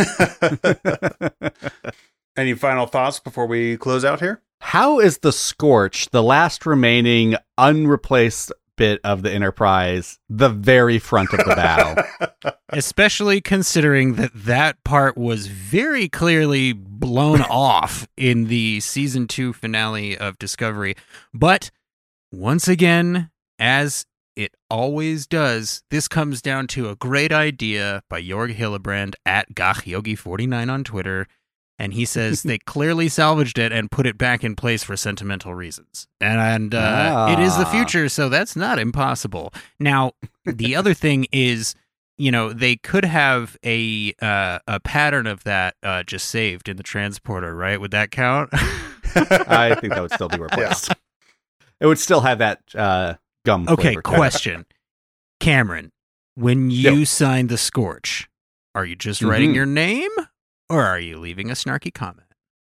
[SPEAKER 1] Any final thoughts before we close out here?
[SPEAKER 2] How is the Scorch, the last remaining unreplaced bit of the Enterprise, the very front of the battle?
[SPEAKER 3] Especially considering that part was very clearly blown off in the season 2 finale of Discovery. But once again, as it always does, this comes down to a great idea by Jorg Hillebrand at GachYogi49 on Twitter. And he says they clearly salvaged it and put it back in place for sentimental reasons. And it is the future, so that's not impossible. Now, the other thing is, they could have a pattern of that just saved in the transporter, right? Would that count?
[SPEAKER 2] I think that would still be replaced. Yeah. It would still have that gum
[SPEAKER 3] Okay,
[SPEAKER 2] flavor.
[SPEAKER 3] question. Cameron, when you signed the Scorch, are you just writing your name, or are you leaving a snarky comment?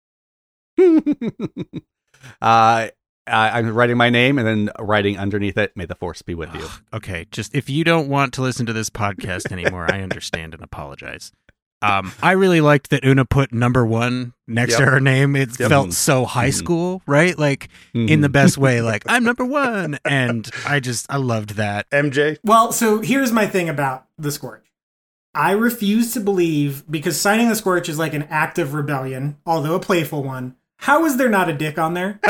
[SPEAKER 2] I'm writing my name and then writing underneath it, "May the Force be with you."
[SPEAKER 3] Okay, just if you don't want to listen to this podcast anymore, I understand and apologize. I really liked that Una put number 1 next to her name. It felt so high school, right? Like in the best way, like I'm number 1. And I loved that.
[SPEAKER 1] MJ?
[SPEAKER 4] Well, so here's my thing about the Scorch. I refuse to believe, because signing the Scorch is like an act of rebellion, although a playful one. How is there not a dick on there?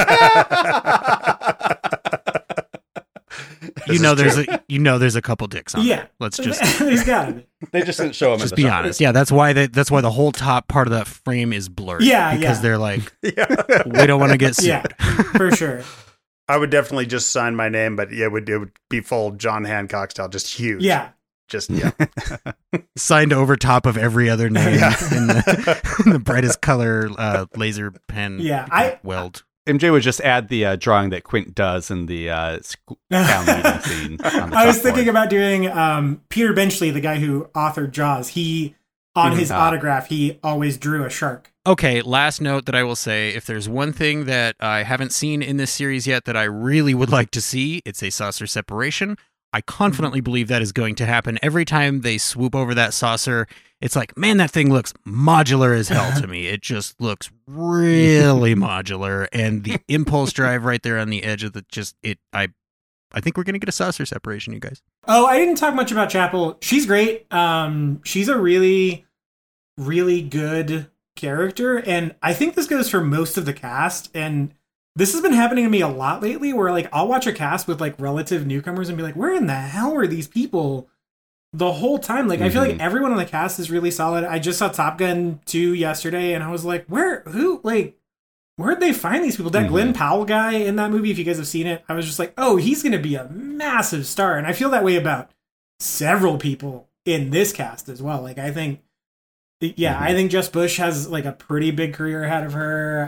[SPEAKER 3] There's a couple dicks on there. Let's just
[SPEAKER 4] there's gotta be.
[SPEAKER 2] They just didn't show them.
[SPEAKER 3] Just be honest. Yeah, that's why the whole top part of that frame is blurred.
[SPEAKER 4] Yeah,
[SPEAKER 3] because they're like, we don't want to get sued.
[SPEAKER 4] Yeah, for sure.
[SPEAKER 1] I would definitely just sign my name, but it would be full John Hancock style, just huge.
[SPEAKER 4] Yeah.
[SPEAKER 3] Signed over top of every other name in the brightest color laser pen.
[SPEAKER 4] Yeah,
[SPEAKER 3] weld.
[SPEAKER 2] MJ would just add the drawing that Quint does in the town meeting scene.
[SPEAKER 4] I was thinking about doing Peter Benchley, the guy who authored Jaws. He on his autograph, he always drew a shark.
[SPEAKER 3] Okay, last note that I will say, if there's one thing that I haven't seen in this series yet that I really would like to see, it's a saucer separation. I confidently believe that is going to happen. Every time they swoop over that saucer, it's like, man, that thing looks modular as hell to me. It just looks really modular. And the impulse drive right there on the edge of I think we're going to get a saucer separation, you guys.
[SPEAKER 4] Oh, I didn't talk much about Chapel. She's great. She's a really, really good character. And I think this goes for most of the cast. And this has been happening to me a lot lately, where like I'll watch a cast with like relative newcomers and be like, where in the hell were these people the whole time? Like, I feel like everyone on the cast is really solid. I just saw Top Gun 2 yesterday, and I was like, where'd they find these people? That Glenn Powell guy in that movie, if you guys have seen it, I was just like, oh, he's going to be a massive star. And I feel that way about several people in this cast as well. Like, I think, I think Jess Bush has like a pretty big career ahead of her.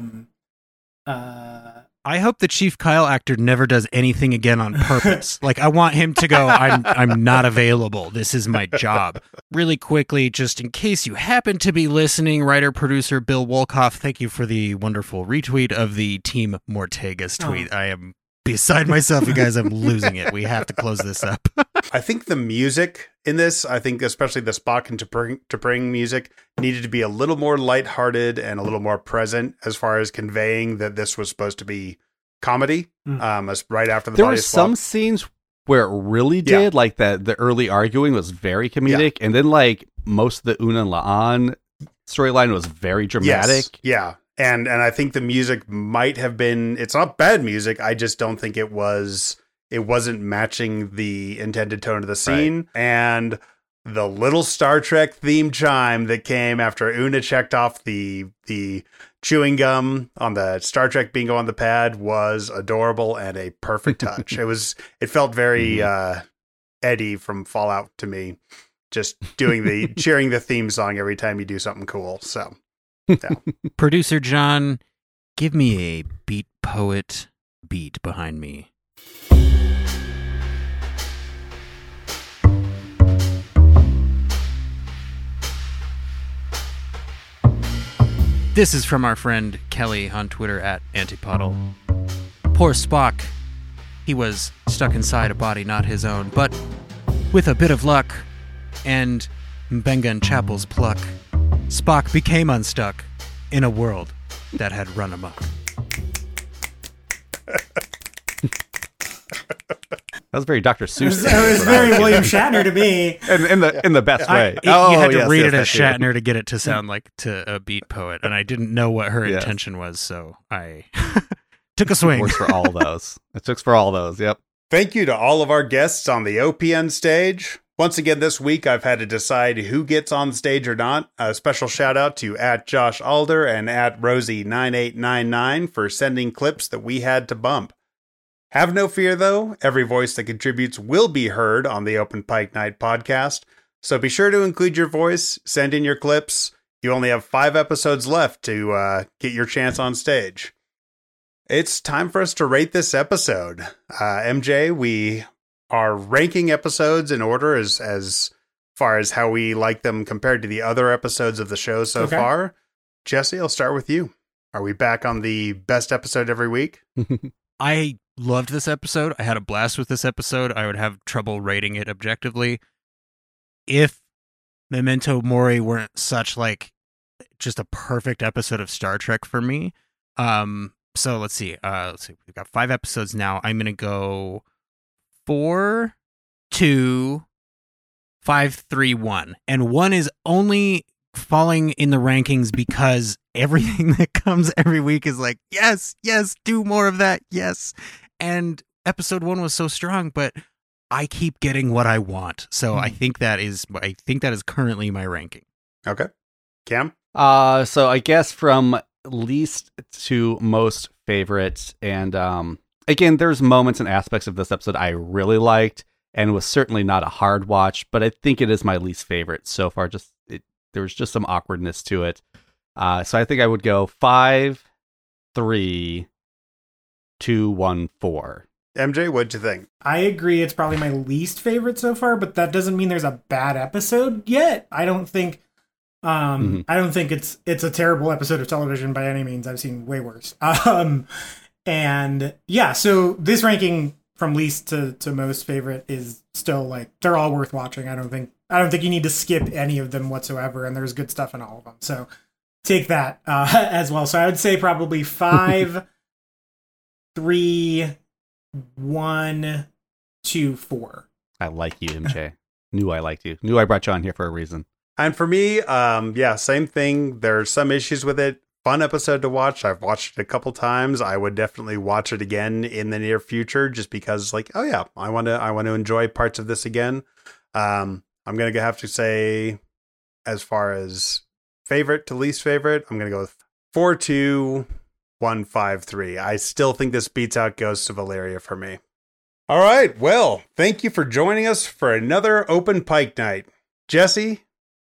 [SPEAKER 3] I hope the Chief Kyle actor never does anything again on purpose. Like, I want him to go, I'm not available. This is my job. Really quickly, just in case you happen to be listening, writer-producer Bill Wolkoff, thank you for the wonderful retweet of the Team Mortegas tweet. I am beside myself, you guys. I'm losing it. We have to close this up.
[SPEAKER 1] I think the music in this, especially the Spock and T'Pring music, needed to be a little more lighthearted and a little more present as far as conveying that this was supposed to be comedy. As right after the
[SPEAKER 2] there
[SPEAKER 1] body
[SPEAKER 2] were
[SPEAKER 1] swap.
[SPEAKER 2] some scenes where it really did, like the early arguing was very comedic, and then like most of the Una and La'an storyline was very dramatic.
[SPEAKER 1] Yes. Yeah, and I think the music might have been. It's not bad music. I just don't think it was. It wasn't matching the intended tone of the scene. Right. And the little Star Trek theme chime that came after Una checked off the chewing gum on the Star Trek bingo on the pad was adorable and a perfect touch. It felt very Eddie from Fallout to me, just doing cheering the theme song every time you do something cool. So, yeah.
[SPEAKER 3] Producer John, give me a beat poet beat behind me. This is from our friend Kelly on Twitter at Antipodle. Poor Spock. He was stuck inside a body not his own, but with a bit of luck and Mbenga and Chapel's pluck, Spock became unstuck in a world that had run amok.
[SPEAKER 2] That was very Dr. Seuss.
[SPEAKER 4] It was very William Shatner to me.
[SPEAKER 2] In the best way.
[SPEAKER 3] You had to read it as Shatner to get it to sound like to a beat poet, and I didn't know what her intention was, so I took a swing.
[SPEAKER 2] It works for all those. It took for all those, yep.
[SPEAKER 1] Thank you to all of our guests on the OPN stage. Once again, this week, I've had to decide who gets on stage or not. A special shout out to @JoshAlder and @Rosie9899 for sending clips that we had to bump. Have no fear, though. Every voice that contributes will be heard on the Open Pike Night podcast. So be sure to include your voice, send in your clips. You only have 5 episodes left to get your chance on stage. It's time for us to rate this episode. MJ, we are ranking episodes in order as far as how we like them compared to the other episodes of the show so far. Jesse, I'll start with you. Are we back on the best episode every week?
[SPEAKER 3] I loved this episode. I had a blast with this episode. I would have trouble rating it objectively if Memento Mori weren't such like just a perfect episode of Star Trek for me. So let's see. We've got 5 episodes now. I'm going to go 4, 2, 5, 3, 1. And 1 is only falling in the rankings because everything that comes every week is like, yes, do more of that. Yes. And episode 1 was so strong, but I keep getting what I want. So I think that is currently my ranking.
[SPEAKER 1] Okay. Cam?
[SPEAKER 2] So I guess from least to most favorites, and again, there's moments and aspects of this episode I really liked, and was certainly not a hard watch, but I think it is my least favorite so far. There was just some awkwardness to it. So I think I would go 5, 3, 2, 1, 4.
[SPEAKER 1] MJ, what'd you think?
[SPEAKER 4] I agree. It's probably my least favorite so far, but that doesn't mean there's a bad episode yet. I don't think it's a terrible episode of television by any means. I've seen way worse. And yeah, so this ranking from least to most favorite is still like, they're all worth watching. I don't think you need to skip any of them whatsoever, and there's good stuff in all of them. So take that as well. So I would say probably 5, 3, 1, 2, 4.
[SPEAKER 2] I like you, MJ. Knew I liked you. Knew I brought you on here for a reason.
[SPEAKER 1] And for me, same thing. There's some issues with it. Fun episode to watch. I've watched it a couple times. I would definitely watch it again in the near future, just because, like, oh yeah, I want to enjoy parts of this again. I'm gonna have to say, as far as favorite to least favorite, I'm gonna go with 4, 2, 1, 5, 3. I still think this beats out Ghosts of Valeria for me. All right. Well, thank you for joining us for another Open Pike Night, Jesse.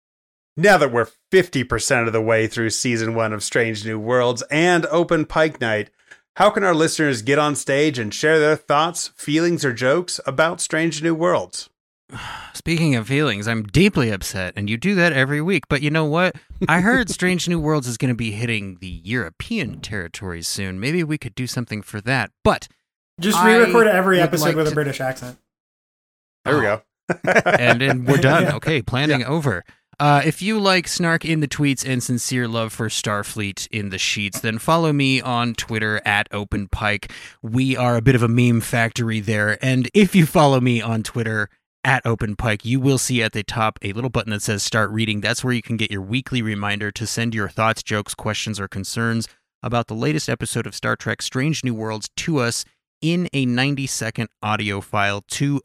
[SPEAKER 1] Now that we're 50% of the way through season 1 of Strange New Worlds and Open Pike Night, how can our listeners get on stage and share their thoughts, feelings, or jokes about Strange New Worlds?
[SPEAKER 3] Speaking of feelings, I'm deeply upset, and you do that every week. But you know what? I heard Strange New Worlds is going to be hitting the European territories soon. Maybe we could do something for that. But
[SPEAKER 4] just re-record every episode with a British accent.
[SPEAKER 1] There we go.
[SPEAKER 3] and then we're done. Okay, planning over. If you like snark in the tweets and sincere love for Starfleet in the sheets, then follow me on Twitter @OpenPike. We are a bit of a meme factory there. And if you follow me on Twitter @OpenPike, you will see at the top a little button that says Start Reading. That's where you can get your weekly reminder to send your thoughts, jokes, questions, or concerns about the latest episode of Star Trek Strange New Worlds to us in a 90-second audio file to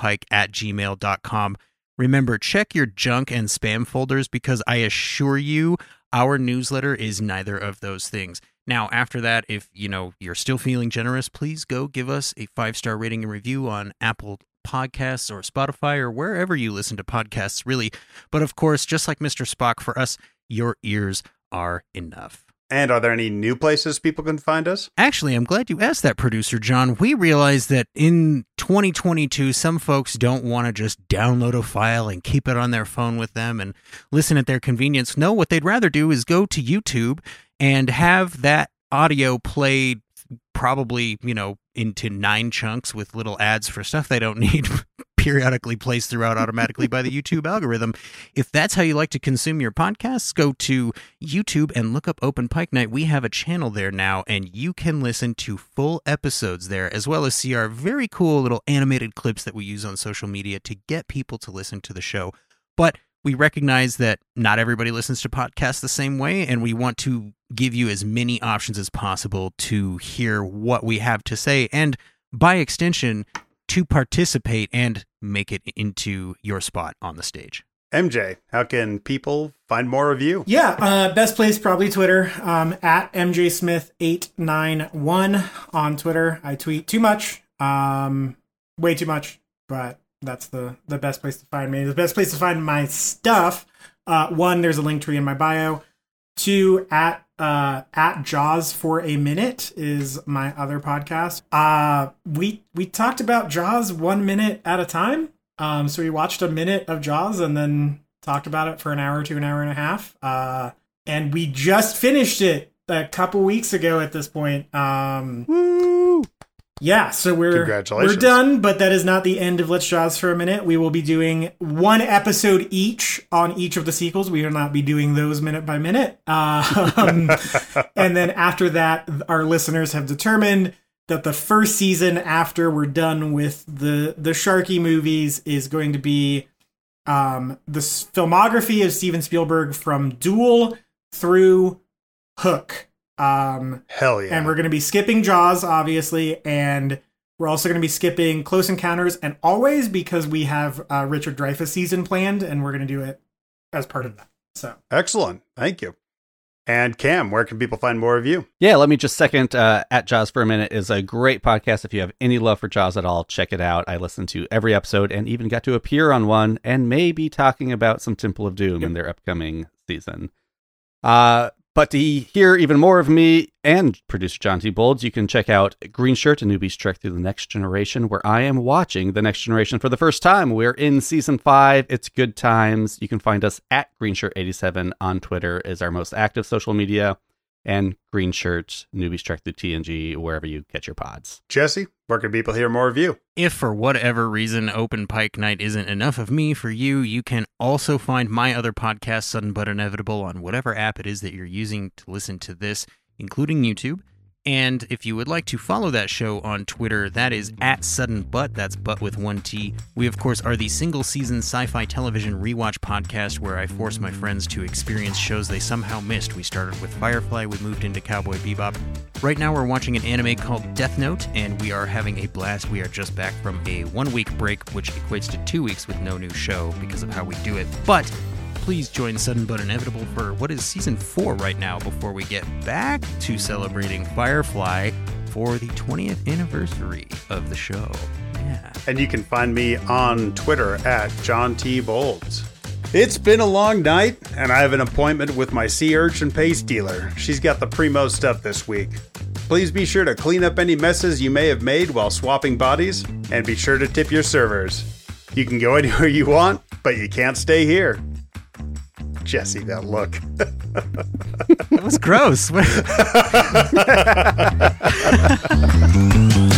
[SPEAKER 3] openpike@gmail.com. Remember, check your junk and spam folders, because I assure you our newsletter is neither of those things. Now, after that, if you're still feeling generous, please go give us a 5-star rating and review on Apple Podcasts or Spotify or wherever you listen to podcasts, really. But of course, just like Mr. Spock, for us, your ears are enough.
[SPEAKER 1] And are there any new places people can find us?
[SPEAKER 3] Actually, I'm glad you asked that, Producer John. We realized that in 2022, some folks don't want to just download a file and keep it on their phone with them and listen at their convenience. No, what they'd rather do is go to YouTube and have that audio played probably, into 9 chunks with little ads for stuff they don't need, periodically placed throughout automatically by the YouTube algorithm. If that's how you like to consume your podcasts, go to YouTube and look up Open Pike Night. We have a channel there now, and you can listen to full episodes there, as well as see our very cool little animated clips that we use on social media to get people to listen to the show. But we recognize that not everybody listens to podcasts the same way, and we want to give you as many options as possible to hear what we have to say, and by extension, to participate and make it into your spot on the stage.
[SPEAKER 1] MJ, how can people find more of you?
[SPEAKER 4] Yeah, best place probably Twitter, at MJSmith891 on Twitter. I tweet too much, way too much, but that's the best place to find me. The best place to find my stuff, one, there's a link tree in my bio. Two, at Jaws for a Minute is my other podcast. We talked about Jaws 1 minute at a time. So we watched a minute of Jaws and then talked about it for an hour to an hour and a half. And we just finished it a couple weeks ago at this point.
[SPEAKER 1] Woo!
[SPEAKER 4] Yeah, so we're done, but that is not the end of Let's Jaws for a Minute. We will be doing one episode each on each of the sequels. We will not be doing those minute by minute. And then after that, our listeners have determined that the first season after we're done with the Sharky movies is going to be the filmography of Steven Spielberg from Duel through Hook.
[SPEAKER 1] Hell yeah.
[SPEAKER 4] And we're going to be skipping Jaws, obviously, and we're also going to be skipping Close Encounters and Always because we have Richard Dreyfuss season planned, and we're going to do it as part of that. So
[SPEAKER 1] excellent. Thank you. And Cam, where can people find more of you?
[SPEAKER 2] Yeah, let me just second At Jaws for a Minute is a great podcast. If you have any love for Jaws at all, check it out. I listened to every episode and even got to appear on one and maybe talking about some Temple of Doom in their upcoming season. But to hear even more of me and producer John T. Bolds, you can check out Green Shirt, a newbie's trek through the Next Generation, where I am watching the Next Generation for the first time. We're in season 5. It's good times. You can find us at GreenShirt87 on Twitter is our most active social media, and Green Shirt, newbie's trek through TNG, wherever you catch your pods.
[SPEAKER 1] Jesse, where can people hear more of you?
[SPEAKER 3] If for whatever reason Open Pike Night isn't enough of me for you, you can also find my other podcast, Sudden But Inevitable, on whatever app it is that you're using to listen to this, including YouTube. And if you would like to follow that show on Twitter, that is at Sudden But, that's but with one T. We, of course, are the single-season sci-fi television rewatch podcast where I force my friends to experience shows they somehow missed. We started with Firefly, we moved into Cowboy Bebop. Right now we're watching an anime called Death Note, and we are having a blast. We are just back from a 1-week break, which equates to 2 weeks with no new show because of how we do it. But please join Sudden But Inevitable for what is season 4 right now before we get back to celebrating Firefly for the 20th anniversary of the show. Yeah.
[SPEAKER 1] And you can find me on Twitter at John T. Bolds. It's been a long night, and I have an appointment with my sea urchin paste dealer. She's got the primo stuff this week. Please be sure to clean up any messes you may have made while swapping bodies, and be sure to tip your servers. You can go anywhere you want, but you can't stay here. Jesse, that look.
[SPEAKER 3] That was gross.